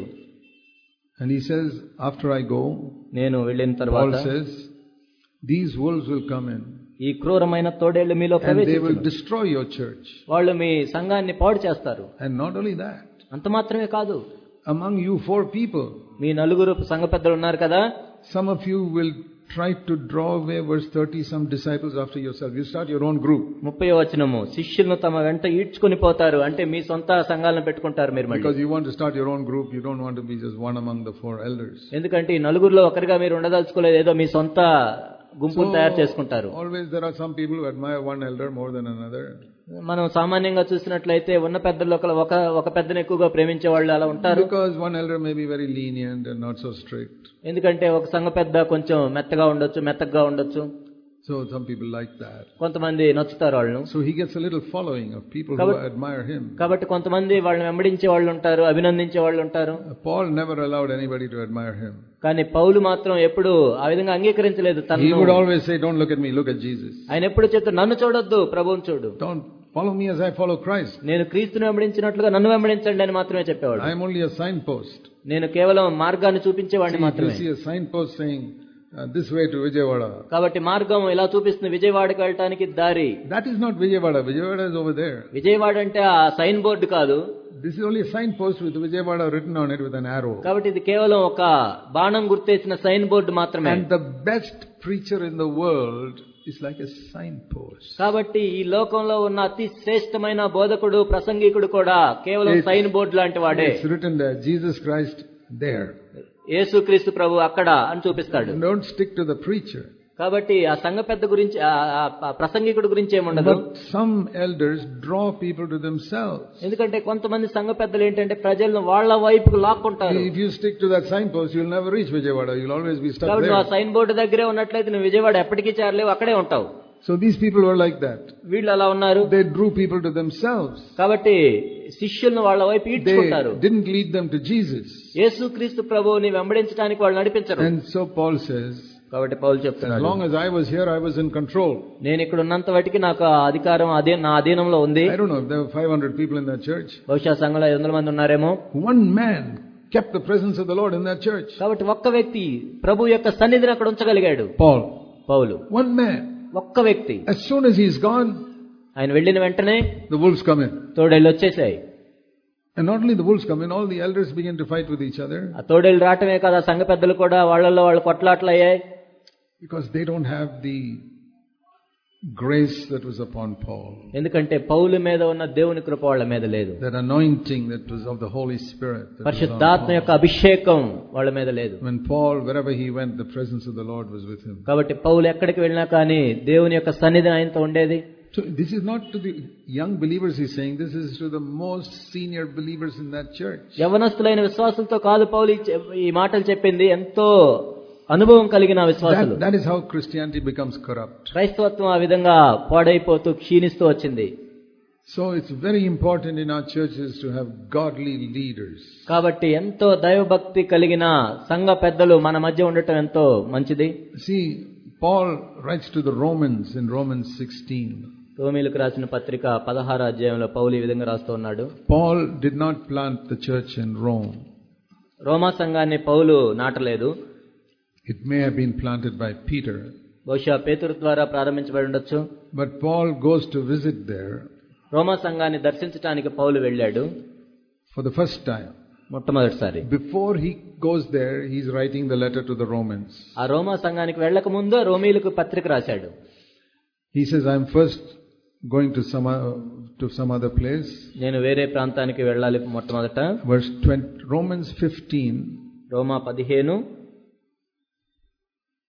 And he says, after I go, నేను వెళ్ళిన Paul తర్వాత says, these wolves will come in ఈ క్రూరమైన తోడేళ్లు మీలో and they will ప్రవేశించును. destroy your church. వాళ్ళు మీ సంఘాన్ని పాడు చేస్తారు. And not only that, అంత మాత్రమే కాదు, among you four people, మీ నలుగురు సంఘ పెద్దలు ఉన్నారు కదా, some of you will try to draw away verse thirty some disciples after yourself. You start your own group. ముప్పై వచనము, శిష్యులను తమ వెంట ఈడ్చుకొని పోతారు అంటే మీ సొంత సంఘాలను పెట్టుకుంటారు మీరు మళ్ళీ. Because you want to start your own group, you don't want to be just one among the four elders. ఎందుకంటే ఈ నలుగురిలో ఒకరిగా మీరు ఉండదలుచుకోలేదు, ఏదో మీ సొంత గుంపును తయారు చేసుకుంటారు. Always there are some people who admire one elder more than another. మనం సామాన్యంగా చూసినట్లయితే ఉన్న పెద్దల్లో ఒక ఒక పెద్దను ఎక్కువగా ప్రేమించే వాళ్ళు అలా ఉంటారు. Because one elder may be very lenient and not so strict. ఎందుకంటే ఒక సంఘ పెద్ద కొంచెం మెత్తగా ఉండొచ్చు, మెత్తగా ఉండొచ్చు. So some people like that. కొంతమంది నచ్చుతారు వాళ్ళను. So he gets a little following of people who admire him. కాబట్టి కొంతమంది వాళ్ళని వెంబడించే వాళ్ళు ఉంటారు, అభినందించే వాళ్ళు ఉంటారు. Paul never allowed anybody to admire him. కానీ పౌలు మాత్రం ఎప్పుడు ఆ విధంగా అంగీకరించలేదు. తనను He would always say, don't look at me, look at Jesus. ఆయన ఎప్పుడు చెప్తాడు, నన్ను చూడొద్దు, ప్రభువుని చూడు. Don't follow me as I follow Christ. నేను క్రీస్తుని వెంబడించినట్లుగా నన్ను వెంబడించండి అని మాత్రమే చెప్పేవాడు. I am only a signpost. నేను కేవలం మార్గాన్ని చూపించేవాడిని మాత్రమే. You see a signpost saying uh, this way to Vijayawada. కాబట్టి మార్గం ఇలా చూపిస్తుంది, విజయవాడకి వెళ్ళటానికి దారి. That is not Vijayawada. Vijayawada is over there. Vijayawada అంటే ఆ సైన్ బోర్డు కాదు. This is only a signpost with Vijayawada written on it with an arrow. కాబట్టి ఇది కేవలం ఒక బాణం గుర్తేసిన సైన్ బోర్డు మాత్రమే. And the best preacher in the world is like a signpost. కాబట్టి ఈ లోకంలో ఉన్న అతి శ్రేష్టమైన బోధకుడు, ప్రసంగికుడు కూడా కేవలం సైన్ బోర్డు లాంటి వాడే. It's written there, Jesus Christ there. యేసుక్రీస్తు ప్రభు అక్కడ అని చూపిస్తాడు. Don't stick to the preacher. కాబట్టి ఆ సంఘ పెద్ద గురించి, ఆ ప్రసంగికుడి గురించి ఏముండదు. But some elders draw people to themselves. ఎందుకంటే కొంతమంది సంఘ పెద్దలు ఏంటంటే ప్రజలను వాళ్ళ వైపుకు లాక్కుంటారు. If you stick to that signpost, you'll never reach Vijayawada. You'll always be stuck కాబట్టి there. ఆ సైన్ బోర్డు దగ్గరే ఉన్నట్లయితే నువ్వు విజయవాడ ఎప్పటికీ చేరలేవు, అక్కడే ఉంటావు. So these people were like that. వీళ్ళు అలా ఉన్నారు. They drew people to themselves. కాబట్టి శిష్యులను వాళ్ళ వైపు ఈడ్చుకుంటారు. They didn't lead them to Jesus. యేసుక్రీస్తు ప్రభువుని వెంబడించడానికి వాళ్ళు నడిపించరు. And so Paul says, కాబట్టి పౌలు as చెప్తున్నాడు, long as I was here, I was in control. నేను ఇక్కడ ఉన్నంత వాటికి నాకు అధికారం అదే నా అధీనంలో ఉంది. I don't know if there were five hundred people in that church. బహుశా సంఘంలో ఐదు వందల మంది ఉన్నారేమో. One man kept the presence of the Lord in that church. కాబట్టి ఒక్క వ్యక్తి ప్రభు యొక్క సన్నిధిని అక్కడ ఉంచగలిగాడు. Paul. పౌలు. One man. ఒక్క వ్యక్తి. As soon as he's gone, ఆయన వెళ్ళిన వెంటనే the wolves come in. తోడేళ్ళు వచ్చేసాయి. And not only the wolves come in, all the elders begin to fight with each other. ఆ తోడేళ్ళు రావటమే కాదు, ఆ సంఘ పెద్దలు కూడా వాళ్ళల్లో వాళ్ళు కొట్లాట్లు అయ్యాయి. Because they don't have the grace that was upon Paul. ఎందుకంటే పౌలు మీద ఉన్న దేవుని కృప వాళ్ళ మీద లేదు. That anointing that was of the Holy Spirit. పరిశుద్ధాత్మ యొక్క అభిషేకం వాళ్ళ మీద లేదు. When Paul, wherever he went, the presence of the Lord was with him. కాబట్టి పౌలు ఎక్కడికి వెళ్ళినా కానీ దేవుని యొక్క సన్నిధి ఆయనతో ఉండేది. So this is not to the young believers he's saying, this is to the most senior believers in that church. యవనస్తులైన విశ్వాసులతో కాదు పౌలు ఈ మాటలు చెప్పింది, ఎంతో అనుభవం కలిగిన విశ్వాసులు. That is how Christianity becomes corrupt. క్రైస్తవత్వం ఆ విధంగా పాడైపోతూ క్షీణిస్తూ వచ్చింది. So it's very important in our churches to have godly leaders. కాబట్టి ఎంతో దైవభక్తి కలిగిన సంఘ పెద్దలు మన మధ్య ఉండటం ఎంతో మంచిది. See, Paul writes to the Romans in Romans sixteen. రోమీయులకు రాసిన పత్రిక పదహారవ అధ్యాయంలో పౌలు ఈ విధంగా రాస్తూ ఉన్నాడు. Paul did not plant the church in Rome. రోమా సంఘాన్ని పౌలు నాటలేదు. It may have been planted by Peter. బహుశా పేతురు ద్వారా ప్రారంభించబడి ఉండొచ్చు. But Paul goes to visit there. రోమా సంఘాన్ని దర్శించడానికి పౌలు వెళ్ళాడు for the first time. మొట్టమొదటిసారి. Before he goes there, he's writing the letter to the Romans. ఆ రోమా సంఘానికి వెళ్ళక ముందు రోమీయులకు పత్రిక రాశాడు. He says, I'm first going to some uh, to some other place. నేను వేరే ప్రాంతానికి వెళ్ళాలి మొట్టమొదట. Verse twenty, Romans fifteen. రోమా పదిహేను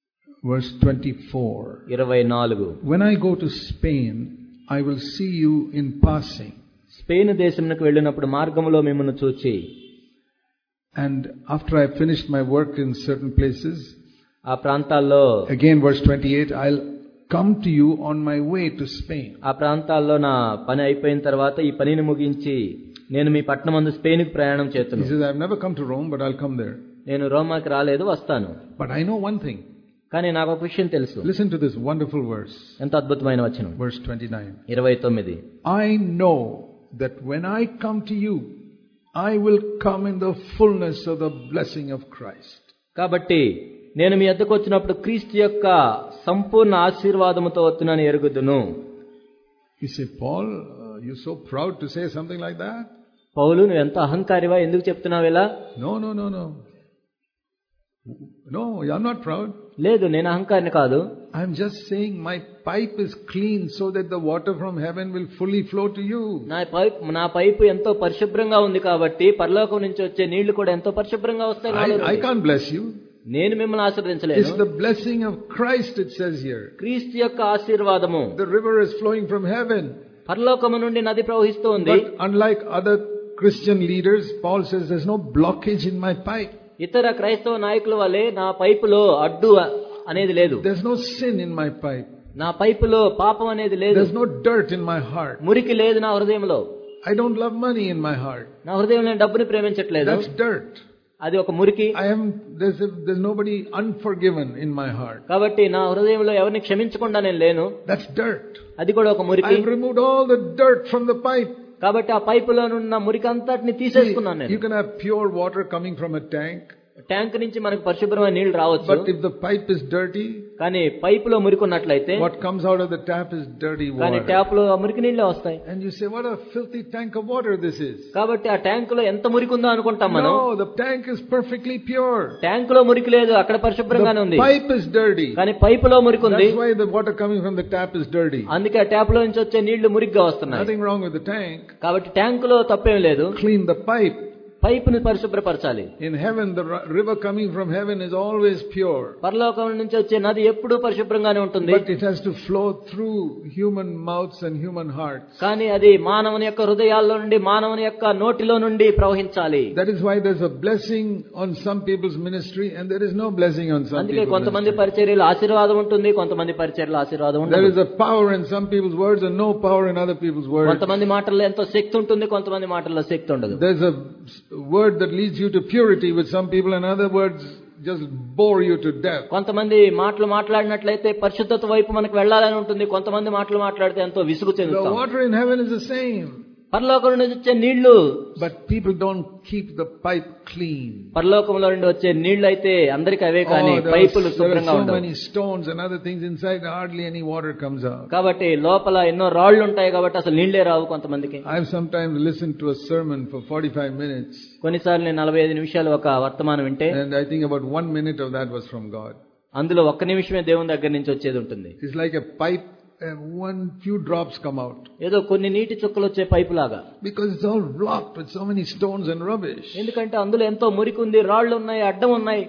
verse twenty-four. ఇరవై నాలుగు. When I go to Spain, I will see you in passing. Spain దేశమునకు వెళ్ళినప్పుడు మార్గములో మిమ్మల్ని చూచి. And after I finished my work in certain places, ఆ ప్రాంతాల్లో again verse twenty-eight, I'll come to you on my way to Spain. ఆ ప్రాంతాల్లో నా పని అయిపోయిన తర్వాత ఈ పనిని ముగించి నేను మీ పట్టణమందు స్పెయిన్కు ప్రయాణం చేస్తున్నాను. He says, I've never come to Rome, but I'll come there. నేను రోమాకి రాలేదు, వస్తాను. But I know one thing. కానీ నాకు ఒక విషయం తెలుసు. Listen to this wonderful verse. ఎంత అద్భుతమైన వచనం. Verse twenty-nine. ఇరవై తొమ్మిది. I know that when I come to you, I will come in the fullness of the blessing of Christ. కాబట్టి నేను మీ వద్దకు వచ్చినప్పుడు క్రీస్తు యొక్క సంపూర్ణ ఆశీర్వాదముతో వస్తున్నాను ఎరుగుదును. You say, Paul, uh, you're so proud to say something like that? పౌలు, నువ్వు ఎంత అహంకారివా, ఎందుకు చెప్తున్నావు ఇలా? No, no, no, no. No, I'm not proud. లేదు, నేను అహంకారిని కాదు. I'm just saying my pipe is clean so that the water from heaven will fully flow to you. నా pipe నా పైపు ఎంతో పరిశుభ్రంగా ఉంది కాబట్టి పరలోకం నుంచి వచ్చే నీళ్లు కూడా ఎంతో పరిశుభ్రంగా వస్తాయి. I, I can't bless you. నేను మిమ్మల్ని ఆశీర్వదించలేను. It's the blessing of Christ, it says here. క్రీస్తు యొక్క ఆశీర్వాదము. The river is flowing from heaven. పరలోకము నుండి నది ప్రవహిస్తోంది. But unlike other Christian leaders, Paul says there's no blockage in my pipe. ఇతర క్రైస్తవ నాయకుల వలె నా పైపులో అడ్డు అనేది లేదు. There's no sin in my pipe. నా పైపులో పాపం అనేది లేదు. There's no dirt in my heart. మురికి లేదు నా హృదయంలో. I don't love money in my heart. నా హృదయంలో నేను డబ్బుని ప్రేమించట్లేదు. That's dirt. అది ఒక మురికి. I am there's a, there's nobody unforgiven in my heart. కాబట్టి నా హృదయంలో ఎవరిని క్షమించకుండా నేను లేను. That's dirt. అది కూడా ఒక మురికి. I've removed all the dirt from the pipe. కాబట్టి ఆ పైపులో ఉన్న మురికి అంతటిని తీసేసుకున్నాను నేను. You can have pure water coming from a tank. Tank నుంచి మనకు పరిశుభ్రమైన నీళ్లు రావచ్చు. But if the pipe is dirty, కానీ పైపులో మురికి ఉన్నట్లయితే what comes out of the tap is dirty water. కానీ ట్యాప్ లో మురికి నీళ్లే వస్తాయి. And you say, what a filthy tank of water this is. కాబట్టి ఆ ట్యాంక్ లో ఎంత మురికి ఉందో అనుకుంటాం మనం. No, the tank is perfectly pure. Tank లో మురికి లేదు, అక్కడ పరిశుభ్రంగానే ఉంది. The pipe is dirty. కానీ పైపులో మురికి ఉంది. That's why the water coming from the tap is dirty. అందుకే ఆ ట్యాప్ లో నుంచి వచ్చే నీళ్లు మురికిగా వస్తున్నాయి. Nothing wrong with the tank. కాబట్టి ట్యాంక్ లో తప్పేం లేదు. Clean the pipe. పైపుని పరిశుభ్రపరచాలి. In heaven, the river coming from heaven is always pure. పరలోకం నుంచి వచ్చే నది ఎప్పుడూ పరిశుభ్రంగానే ఉంటుంది. But it has to flow through human mouths and human hearts. కానీ అది మానవుని యొక్క హృదయాల్లో నుండి మానవుని యొక్క నోటిలో నుండి ప్రవహించాలి. That is why there's a blessing on some people's ministry and there is no blessing on some అందుకే people's కొంతమంది ministry. పరిచర్యలో ఆశీర్వాదం ఉంటుంది, కొంతమంది పరిచర్యలో ఆశీర్వాదం ఉండదు. There is a power in some people's words and no power in other people's words. కొంతమంది మాటల్లో ఎంతో శక్తి ఉంటుంది, కొంతమంది మాటల్లో శక్తి ఉండదు. There's a word that leads you to purity with some people and other words just bore you to death. కొంతమంది మాటలు మాట్లాడినట్లయితే పరిశుద్ధత వైపు మనకు వెళ్ళాలని ఉంటుంది, కొంతమంది మాటలు మాట్లాడితే ఎంతో విసుగు చెందుతాం. The water in heaven is the same. పరలోకం నుండి వచ్చే నీళ్లు, but people don't keep the pipe clean. పరలోకంలో నుండి వచ్చే నీళ్లు అయితే అందరికీ అవే కానీ పైపులు శుభ్రంగా ఉండవు. So many stones and other things inside, hardly any water comes out. కాబట్టి లోపల ఎన్నో రాళ్లు ఉంటాయి కాబట్టి అసలు నీళ్లే రావు కొంతమందికి. I have sometimes listened to a sermon for forty-five minutes. కొన్నిసార్లు నేను నలభై ఐదు నిమిషాలు ఒక వర్తమానం వింటే, and I think about one minute of that was from God. అందులో ఒక్క నిమిషమే దేవుని దగ్గర నుంచి వచ్చేది ఉంటుంది. It's like a pipe and one few drops come out. ఏదో కొన్ని నీటి చుక్కలు వచ్చే పైపు లాగా. Because it's all blocked with so many stones and rubbish. ఎందుకంటే అందులో ఎంతో మురికి ఉంది, రాళ్ళు ఉన్నాయి, అడ్డం ఉన్నాయి.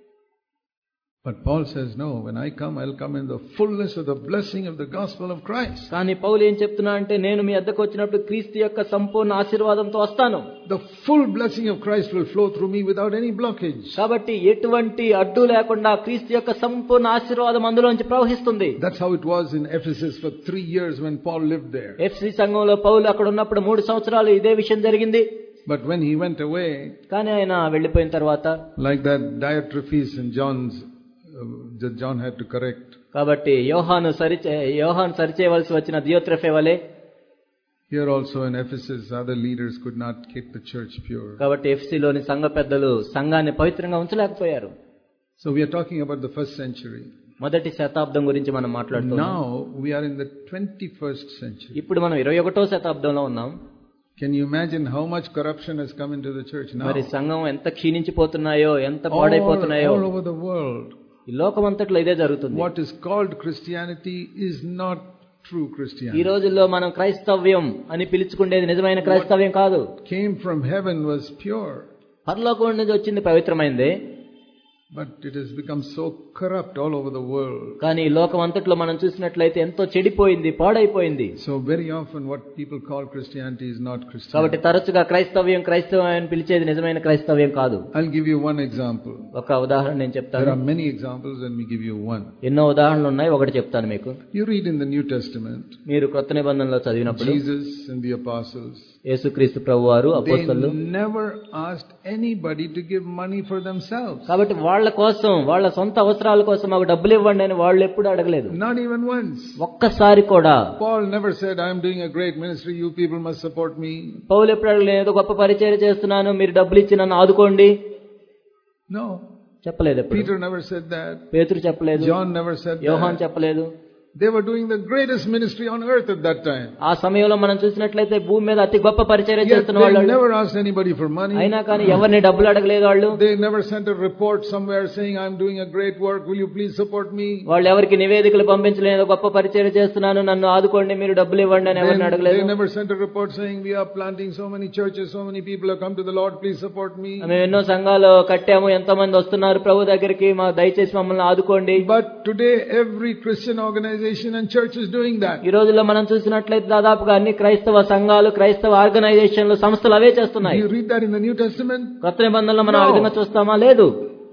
But Paul says, no, when I come, I'll come in the fullness of the blessing of the gospel of Christ. కానీ పౌలు ఏం చెప్తున్నా అంటే, నేను మీ వద్దకు వచ్చినప్పుడు క్రీస్తు యొక్క సంపూర్ణ ఆశీర్వాదంతో వస్తాను. The full blessing of Christ will flow through me without any blockage. కాబట్టి ఎటువంటి అడ్డు లేకుండా క్రీస్తు యొక్క సంపూర్ణ ఆశీర్వాదం అందులోంచి ప్రవహిస్తుంది. That's how it was in Ephesus for three years when Paul lived there. ఎఫెసీ సంఘంలో పౌలు అక్కడ ఉన్నప్పుడు మూడు సంవత్సరాలు ఇదే విషయం జరిగింది. But when he went away, కానీ ఆయన వెళ్ళిపోయిన తర్వాత, like that Diotrephes in John's that John had to correct. కాబట్టి యోహాను సరిచే యోహాను సరిచేయవలసి వచ్చిన దియోత్రెఫే వలె here also in Ephesus other leaders could not keep the church pure. కాబట్టి ఎఫెసీలోని సంఘ పెద్దలు సంఘాన్ని పవిత్రంగా ఉంచలేకపోయారు. So we are talking about the first century. మొదటి శతాబ్దం గురించి మనం మాట్లాడుతున్నాం. Now we are in the twenty-first century. ఇప్పుడు మనం ఇరవై ఒకటో శతాబ్దంలో ఉన్నాం. Can you imagine how much corruption has come into the church now? మరి సంఘం ఎంత క్షీణించిపోతున్నాయో, ఎంత పాడైపోతున్నాయో. All over the world. ఈ లోకమంతట్లో ఇదే జరుగుతుంది. What is called Christianity is not true Christianity. ఈ రోజుల్లో మనం క్రైస్తవ్యం అని పిలుచుకునేది నిజమైన క్రైస్తవ్యం కాదు. Came from heaven was pure. పరలోకం నుంచి వచ్చింది పవిత్రమైనదే. But it has become so corrupt all over the world. కానీ ఈ లోకం అంతట్లో మనం చూసినట్లయితే ఎంతో చెడిపోయింది, పాడైపోయింది. So very often what people call Christianity is not Christianity. కాబట్టి తరచుగా క్రైస్తవ్యం క్రైస్తవం అని పిలిచేది నిజమైన క్రైస్తవ్యం కాదు. I'll give you one example. ఒక ఉదాహరణ నేను చెప్తాను. There are many examples, and we give you one. ఎన్నో ఉదాహరణలు ఉన్నాయి, ఒకటి చెప్తాను మీకు. You read in the New Testament. మీరు కొత్త నిబంధనలో చదివినప్పుడు Jesus and the apostles, యేసుక్రీస్తు ప్రభువారు అపోస్తలులు they never asked anybody to give money for themselves. కాబట్టి వాళ్ళ కోసం, వాళ్ళ సొంత అవసరాల కోసం మాకు డబ్బులు ఇవ్వండి అని వాళ్ళు ఎప్పుడు అడగలేదు. Not even once. ఒక్కసారి కూడా. Paul never said, I am doing a great ministry, you people must support me. పౌలు ఎప్పుడు అడగలేదు, గొప్ప పరిచర్య చేస్తున్నాను, మీరు డబ్బులు ఇచ్చి నన్ను ఆదుకోండి. No. చెప్పలేదు. Peter never said that. పేతురు చెప్పలేదు. John never said that. యోహాన్ చెప్పలేదు. They were doing the greatest ministry on earth at that time. ఆ సమయంలో మనం చూసినట్లయితే భూమి మీద అతి గొప్ప పరిచర్య చేస్తున్న వాళ్ళు. They never asked anybody for money. అయినా కానీ ఎవరిని డబ్బులు అడగలేదు వాళ్ళు. They never sent a report somewhere saying, I am doing a great work, will you please support me? వాళ్ళు ఎవరికి నివేదికలు పంపించలేదు, గొప్ప పరిచర్య చేస్తున్నాను, నన్ను ఆదుకోండి, మీరు డబ్బులు ఇవ్వండి అని ఎవరిని అడగలేదు. They never sent a report saying, we are planting so many churches, so many people have come to the Lord, please support me. మేము ఎన్నో సంఘాలు కట్టాము, ఎంతో మంది వస్తున్నారు ప్రభు దగ్గరికి, మా దయచేసి మమ్మల్ని ఆదుకోండి. But today every Christian organization and church is doing that. ఈ రోజుల్లో మనం చూసినట్లయితే దాదాపుగా అన్ని క్రైస్తవ సంఘాలు, క్రైస్తవ ఆర్గనైజేషన్లు, సంస్థలు అవే చేస్తున్నాయి. You read that in the New Testament? కొత్త నిబంధనలో మనం ఆ విధంగా చూస్తామా? లేదు.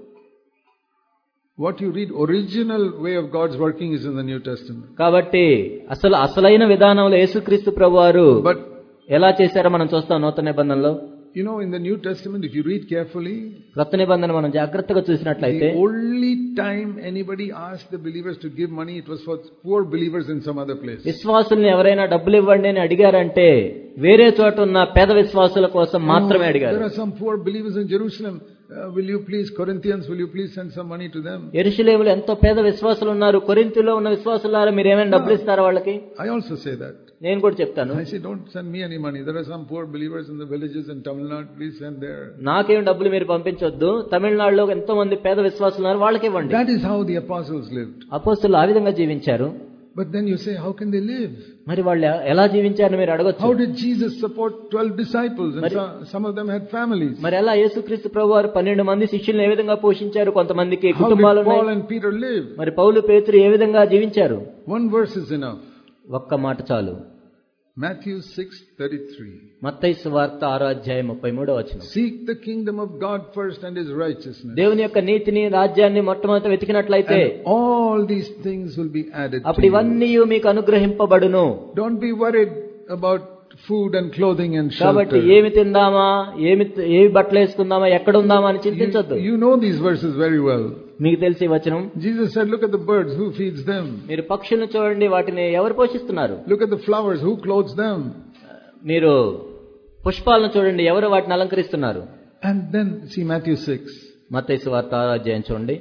What you read, original way of God's working is in the New Testament. కాబట్టి అసలు అసలైన విధానంలో యేసుక్రీస్తు ప్రభువారు But ఎలా చేశారో మనం చూస్తాం నూతన నిబంధనలో. You know, in the New Testament, if you read carefully, కొత్త నిబంధన మనం జాగ్రత్తగా చూసినట్లయితే, the only time anybody asked the believers to give money, it was for poor believers in some other place. విశ్వాసుల్ని ఎవరైనా డబ్బులు ఇవ్వండి అని అడిగారంటే వేరే చోట ఉన్న పేద విశ్వాసుల కోసం మాత్రమే అడిగారు. There are some poor believers in Jerusalem. Uh, will you please, Corinthians, will you please send some money to them? యెరూషలేములో ఎంతో పేద విశ్వాసులు ఉన్నారు, కొరింథీలో ఉన్న విశ్వాసులారా మీరు ఏమైనా డబ్బులు ఇస్తారా వాళ్ళకి? I also say that. నేను కూడా చెప్తాను. I say, don't send me any money. There are some poor believers in the villages in Tamil Nadu. Please send there. నాకేం డబ్బులు మీరు పంపించొద్దు. తమిళనాడులో ఎంతో మంది పేద విశ్వాసులు ఉన్నారు, వాళ్ళకి ఇవ్వండి. That is how the apostles lived. అపోస్తలులు ఆ విధంగా జీవించారు. But then you say, how can they live? మరి వాళ్ళు ఎలా జీవించారని మీరు అడగొచ్చు. How did Jesus support twelve disciples? And some, some of them had families. మరి ఎలా యేసుక్రీస్తు ప్రభువారు పన్నెండు మంది శిష్యులను ఏ విధంగా పోషించారు? కొంతమందికి How did కుటుంబాలు ఉన్నాయి. Paul and Peter live? మరి పౌలు పేతురు ఏ విధంగా జీవించారు? One verse is enough. ఒక్క మాట చాలు. Matthew six thirty-three. మత్తయి సువార్త ఆరో అధ్యాయం ముప్పై మూడో వచనం. Seek the kingdom of God first and his righteousness. దేవుని యొక్క నీతిని, రాజ్యాన్ని మొట్టమొదట వెతికినట్లయితే and all these things will be added to అప్పుడు you. ఇవన్నీ మీకు అనుగ్రహింపబడును. Don't be worried about food and clothing and కాబట్టి shelter. ఏమి తిందామా, ఏమి ఏమి బట్టలు వేసుకుందామా, ఎక్కడ ఉందామా అని చింతించొద్దు. You, you know these verses very well. మీకు తెలిసి వచనం. Jesus said, look at the birds, who feeds them? మీరు పక్షులను చూడండి, వాటిని ఎవరు పోషిస్తున్నారు? Look at the flowers, who clothes them? మీరు పుష్పాలను చూడండి, ఎవరు వాటిని అలంకరిస్తున్నారు? And then see Matthew six మత్తయి సువార్త ఆరో అధ్యాయం చూడండి,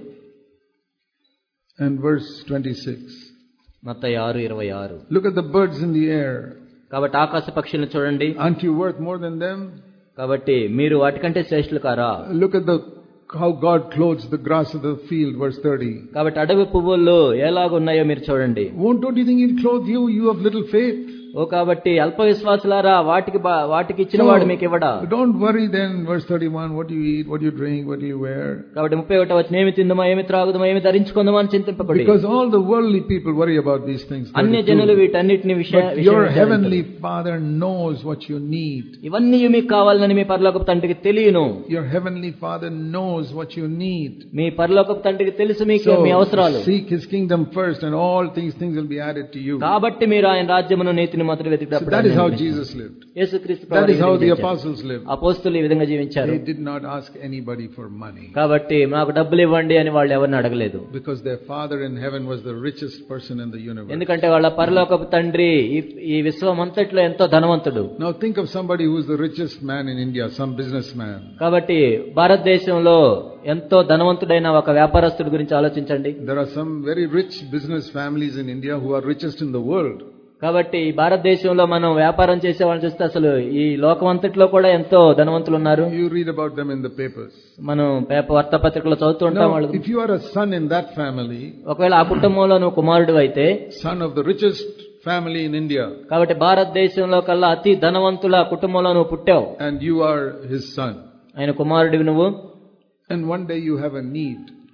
and verse twenty-six. మత్తయి ఆరు ఇరవై ఆరు. Look at the birds in the air. కాబట్టి ఆకాశ పక్షులను చూడండి. Aren't you worth more than them? కాబట్టి మీరు వాటికంటే శ్రేష్ఠులు కారా? Look at the how God clothes the grass of the field, verse thirty. కాబట్టి అడవి పువ్వుల్లో ఎలాగున్నాయో మీరు చూడండి. Won't don't you think he'll clothe you? You have little faith. ఓ కాబట్టి అల్ప విశ్వాసులారా, వాటికి వాటికి ఇచ్చిన వాడు మీకు ఇవ్వడా? Don't worry then, verse thirty-one, what you eat, what you drink, what you wear. కాబట్టి ముప్పై ఒకటో వచనం, ఏమి తిందుమా, ఏమి త్రాగుదమా, ఏమి ధరించుకుందామా అని చింతింపబడి. Because all the worldly people worry about these things. అన్య జనులు వీటన్నిటిని విషయ But your heavenly Father knows what you need. ఇవన్నీ మీకు కావాలని మీ పరలోకపు తండ్రికి తెలియను. Your heavenly Father knows what you need. మీ పరలోకపు తండ్రికి తెలుసు మీకు మీ అవసరాలు. So seek his kingdom first and all these things will be added to you. కాబట్టి మీరు ఆయన రాజ్యమును నీతిని మొదట వెతికినప్పుడు. So that is how Jesus lived. యేసుక్రీస్తు That is how the apostles lived. అపోస్తలులు ఈ విధంగా జీవించారు. They did not ask anybody for money. కాబట్టి మాకు డబ్బులు ఇవ్వండి అని వాళ్ళు ఎవరిని అడగలేదు. Because their Father in heaven was the richest person in the universe. ఎందుకంటే వాళ్ళ పరలోకపు తండ్రి ఈ విశ్వమంతట్లో ఎంతో ధనవంతుడు. Now think of somebody who is the richest man in India, some businessman. కాబట్టి భారతదేశంలో ఎంతో ధనవంతుడైన ఒక వ్యాపారస్తుడి గురించి ఆలోచించండి. There are some very rich business families in India who are richest in the world. కాబట్టి భారతదేశంలో మనం వ్యాపారం చేసే వాళ్ళని చూస్తే అసలు ఈ లోకమంతట్లో కూడా ఎంతో ధనవంతులు ఉన్నారు. You read about them in the papers. మనం పేపర్ వార్తాపత్రికల్లో చదువుతూ ఉంటాం వాళ్ళు. If you are a son in that family, ఒకవేళ ఆ కుటుంబంలో నువ్వు కుమారుడు అయితే, son of the richest family in India, కాబట్టి భారతదేశంలో కల్లా అతి ధనవంతుల కుటుంబంలో నువ్వు పుట్టావు, and you are his son, ఆయన కుమారుడివి నువ్వు, and one day you have a need.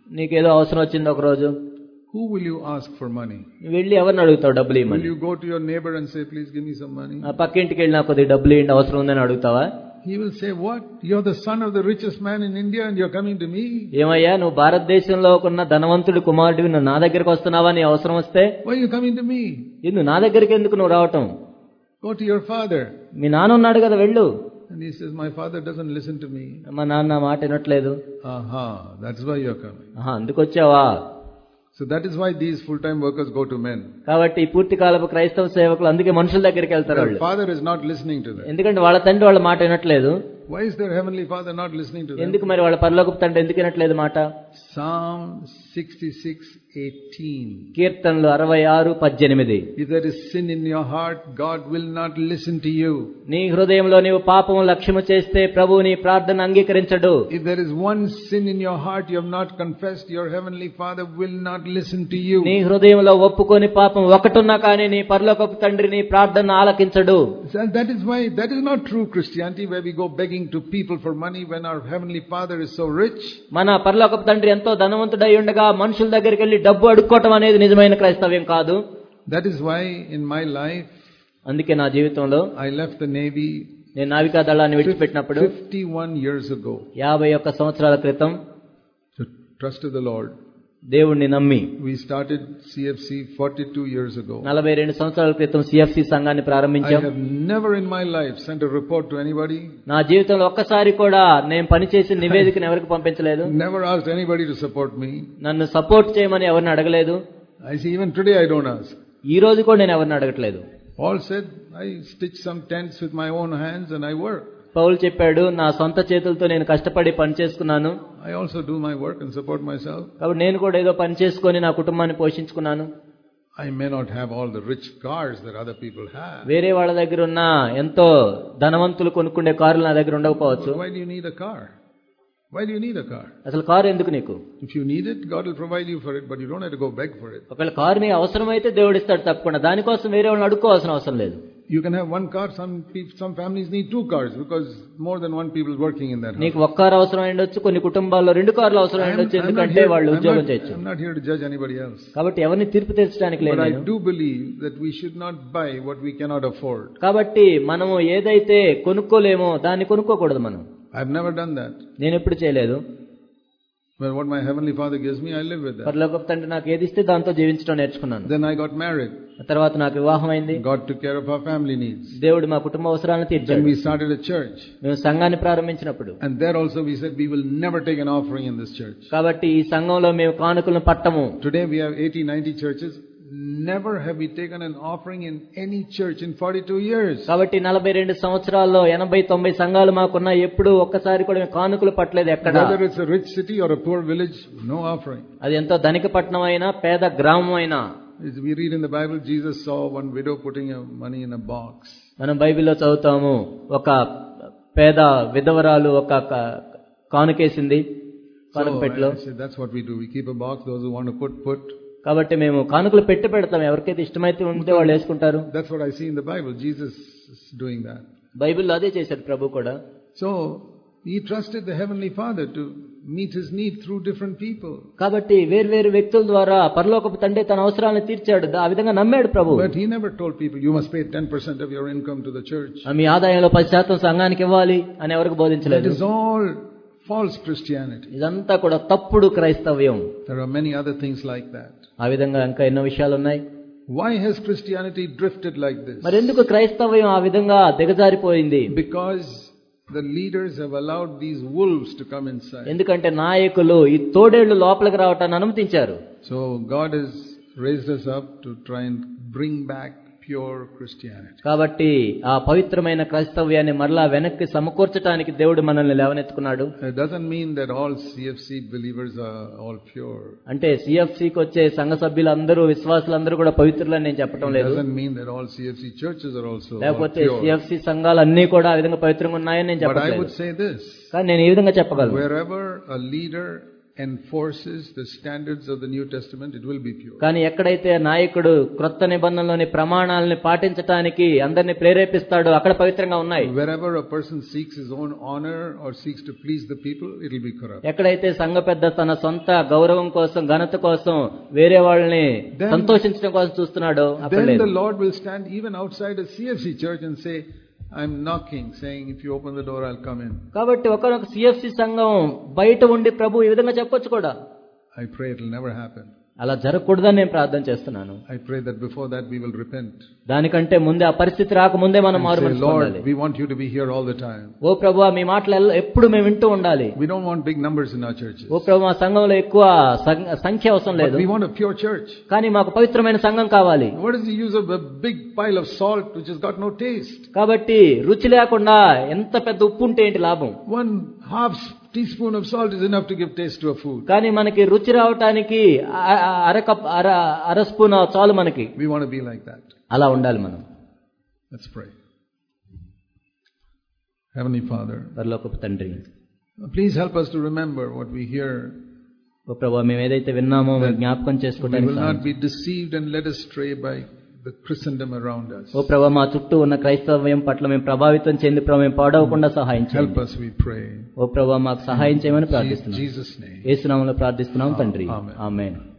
నీకేదో అవసరం వచ్చింది ఒక రోజు, who will you ask for money? నువ్వు వెళ్ళి ఎవరిని అడుగుతావు డబ్బులు Will ఇవ్వమని? you go to your neighbor and say, please give me some money? ఆ పక్కింటికి వెళ్ళి నాకు కొద్దిగా డబ్బులు ఇవ్వండి అవసరం ఉందని అడుగుతావా? He will say, what? You're the son of the richest man in India and you're coming to me? ఏమయ్యా నువ్వు భారతదేశంలో ఉన్న ధనవంతుడి కుమారుడివి, నువ్వు నా దగ్గరికి వస్తున్నావా నీ అవసరం వస్తే? Why are you coming to me? ఎందుకు నా దగ్గరికి ఎందుకు నువ్వు రావటం? Go to your father. మీ నాన్న ఉన్నాడు కదా వెళ్ళు. And he says, my father doesn't listen to me. మా నాన్న మాట వినట్లేదు. Aha, that's why you're coming. ఆహా అందుకు వచ్చావా? So that is why these full-time workers go to men. కాబట్టి ఈ పూర్తి కాలపు క్రైస్తవ సేవకులు అందుకే మనుషుల దగ్గరికి వెళ్తారు. Their father is not listening to them. ఎందుకంటే వాళ్ళ తండ్రి వాళ్ళ మాట వినట్లేదు. Why is their heavenly father not listening to them? ఎందుకు మరి వాళ్ళ పరలోకపు తండ్రి ఎందుకు వినట్లేదు మాట? Psalm sixty-six eighteen. కీర్తనలు అరవై ఆరు పద్దెనిమిది. If there is sin in your heart, God will not listen to you. నీ హృదయంలో నీవు పాపము లక్ష్యము చేస్తే ప్రభువు నీ ప్రార్థన అంగీకరించడు. If there is one sin in your heart you have not confessed, your heavenly father will not listen to you. నీ హృదయంలో ఒప్పుకొని పాపం ఒకటున్నా కానీ నీ పరలోకపు తండ్రి నీ ప్రార్థన ఆలకించడు. That is why that is not true Christianity, where we go begging to people for money when our heavenly father is so rich. మన పరలోకపు తండ్రి ఎంతో ధనవంతుడై ఉండగా మనుషుల దగ్గరికి వెళ్ళి డబ్బు అడుక్కోవటం అనేది నిజమైన క్రైస్తవ్యం కాదు. That is why in my life, అందుకే నా జీవితంలో I left the Navy నేను నావికా దళాన్ని విడిచిపెట్టినప్పుడు fifty-one years ago యాభై ఒక్క సంవత్సరాల క్రితం to trust the Lord. దేవుణ్ణి నమ్మి We started C F C forty-two years ago. నలభై రెండు సంవత్సరాల క్రితం సిఎఫ్సి సంఘాన్ని ప్రారంభించాం. I have never in my life sent a report to anybody. నా జీవితంలో ఒక్కసారి కూడా నేను పనిచేసిన నివేదికను ఎవరికి పంపించలేదు. Never asked anybody to support me. నన్ను సపోర్ట్ చేయమని ఎవరిని అడగలేదు. I see even today I don't ask. ఈ రోజు కూడా నేను ఎవరిని అడగట్లేదు. Paul said, I stitch some tents with my own hands and I work. పౌలు చెప్పాడు నా సొంత చేతులతో నేను కష్టపడి పని చేసుకున్నాను. I also do my work and support myself. కాబట్టి నేను కూడా ఏదో పని చేసుకొని నా కుటుంబాన్ని పోషించుకున్నాను. I may not have all the rich cars that other people have. వేరే వాళ్ళ దగ్గర ఉన్న ఎంతో ధనవంతులు కొనుక్కునే కార్లు నా దగ్గర ఉండకపోవచ్చు. Why do you need a car? Why do you need a car? అసలు కారు ఎందుకు నీకు? If you need it, God will provide you for it, but you don't have to go beg for it. ఒకవేళ car నీకు అవసరమైతే దేవుడు ఇస్తాడు తప్పకుండా. దానికోసం వేరే వాళ్ళని అడుక్కోవాల్సిన అవసరం లేదు. You can have one car. Some some families need two cars because more than one people is working in that house. నీకు ఒక్క కారు అవసరం ఉండొచ్చు, కొన్ని కుటుంబాల్లో రెండు కార్లు అవసరం ఉండొచ్చు, ఎందుకంటే వాళ్ళు ఉద్యోగం చేయొచ్చు. I'm not here to judge anybody else. కాబట్టి ఎవరిని తీర్పు తీర్చడానికి లేదు. But I do believe that we should not buy what we cannot afford. కాబట్టి మనము ఏదైతే కొనుక్కోలేమో దాన్ని కొనుక్కోకూడదు మనం. I've never done that. నేను ఎప్పుడు చేయలేదు. But what my heavenly father gives me, I live with that. పరలోకపు తండ్రి నాకు ఏది ఇస్తే దాంతో జీవించడం నేర్చుకున్నాను. Then I got married. తర్వాత నాకు వివాహం అయింది. God took care of our family needs. దేవుడు మా కుటుంబ అవసరాలను తీర్చాడు. Then we started a church. మేము సంఘాన్ని ప్రారంభించినప్పుడు And there also we said we will never take an offering in this church. కాబట్టి ఈ సంఘంలో మేము కానుకలను పట్టము. Today we have eighty ninety churches. Never have we taken an offering in any church in forty-two years. కాబట్టి నలభై రెండు సంవత్సరాల్లో ఎనభై తొంభై సంఘాలు మాకున్నా ఎప్పుడు ఒక్కసారి కూడా మేము కానుకలు పట్టలేదు ఎక్కడ. Whether it's a rich city or a poor village, no offering. అది ఎంతో ధనిక పట్టణం అయినా పేద గ్రామం అయినా. We read in the Bible, Jesus saw one widow putting a money in a box. మనం బైబిల్లో చదువుతాము ఒక పేద విధవరాలు ఒక కానుకేసింది కానుక పెట్టెలో. So that's what we do. We keep a box. Those who want to put put. కాబట్టి మేము కానుకలు పెట్టి పెడతాం, ఎవరికైతే ఇష్టమైతే ఉంటే వాళ్ళు వేసుకుంటారు. That's what I see in the Bible. Jesus is doing that. బైబిల్లో అదే చేశారు ప్రభు కూడా. So he trusted the heavenly Father to meet his need through different people. కాబట్టి వేర్వేరు వ్యక్తుల ద్వారా పరలోకపు తండ్రి తన అవసరాలను తీర్చాడు. ఆ విధంగా నమ్మాడు ప్రభు. But he never told people you must pay ten percent of your income to the church. మీ ఆదాయంలో పది శాతం సంఘానికి ఇవ్వాలి అని ఎవరికి బోధించలేదు. It is all false Christianity. ఇదంతా కూడా తప్పుడు క్రైస్తవ్యం. There are many other things like that. ఆ విధంగా ఇంకా ఎన్నో విషయాలు ఉన్నాయి. Why has Christianity drifted like this? మరి ఎందుకు క్రైస్తవ్యం ఆ విధంగా దిగజారిపోయింది? Because the leaders have allowed these wolves to come inside. ఎందుకంటే నాయకులు ఈ తోడేళ్లు లోపలికి రావటాన్ని అనుమతించారు. So God has raised us up to try and bring back pure Christianity. కాబట్టి ఆ పవిత్రమైన క్రైస్తవ్యాన్ని మరలా వెనక్కి సమకూర్చడానికి దేవుడు మనల్ని లేవనెత్తుకున్నాడు. It doesn't mean that all C F C believers are all pure. అంటే సిఎఫ్సికి వచ్చే సంఘ సభ్యులందరూ విశ్వాసులందరూ కూడా పవిత్రులని నేను చెప్పడం లేదు. It doesn't mean that all C F C churches are also all pure. లేకపోతే సిఎఫ్సి సంఘాలు అన్ని కూడా ఆ విధంగా పవిత్రంగా ఉన్నాయని నేను చెప్పట్లేదు. But I would say this. కానీ నేను ఈ విధంగా చెప్పగలను. Wherever a leader enforces the standards of the New Testament, it will be pure. కానీ ఎక్కడైతే నాయకుడు క్రొత్త నిబంధనలోని ప్రమాణాలను పాటించడానికి అందరిని ప్రేరేపిస్తాడో అక్కడ పవిత్రంగా ఉన్నాయి. Wherever a person seeks his own honor or seeks to please the people, it will be corrupt. ఎక్కడైతే సంఘ పెద్ద తన సొంత గౌరవం కోసం ఘనత కోసం వేరే వాళ్ళని సంతోషించడం కోసం చూస్తున్నాడో అక్కడ then లేదు. the Lord will stand even outside a C F C church and say, I'm knocking, saying, if you open the door, I'll come in. కాబట్టి ఒకనొక సిఎఫ్సి సంఘం బయట ఉండి ప్రభు ఈ విధంగా చెప్పొచ్చు కూడా. I pray it will never happen. అలా జరగకూడదని నేను ప్రార్థన చేస్తున్నాను. I pray that before that we will repent. దానికంటే ముందే ఆ పరిస్థితి రాకముందే మనం మారుమనసు పొందాలి. Lord, we want you to be here all the time. ఓ ప్రభువా మీ మాటలు ఎప్పుడు మేము వింటూ ఉండాలి. We don't want big numbers in our churches. ఓ ప్రభు మా సంఘంలో ఎక్కువ సంఖ్య అవసరం లేదు. But we want a pure church. కానీ మాకు పవిత్రమైన సంఘం కావాలి. What is the use of a big pile of salt which has got no taste? కాబట్టి రుచి లేకుండా ఎంత పెద్ద ఉప్పు ఉంటే ఏంటి లాభం? One half teaspoon of salt is enough to give taste to a food. కానీ మనకి రుచి రావడానికి అర కప్ అర అర స్పూన్ చాలు మనకి. We want to be like that. అలా ఉండాలి మనం. Let's pray. Heavenly Father, పరలోకపు తండ్రి, please help us to remember what we hear. ఓ ప్రభువా మేము ఏదైతే విన్నామో జ్ఞాపకం చేసుకోవడానికి. We will not be deceived and led astray by the Christendom around us. ఓ ప్రభువా మా చుట్టూ ఉన్న క్రైస్తవ్యం పట్ల మేము ప్రభావితం చెంది ప్రభు మేము పాడవకుండా సహాయం చేయండి. Help us, we pray. ఓ ప్రభువా మాకు సహాయం చేయమని ప్రార్థిస్తున్నాం. In Jesus' name. యేసు నామములో ప్రార్థిస్తున్నాం తండ్రి. ఆమేన్.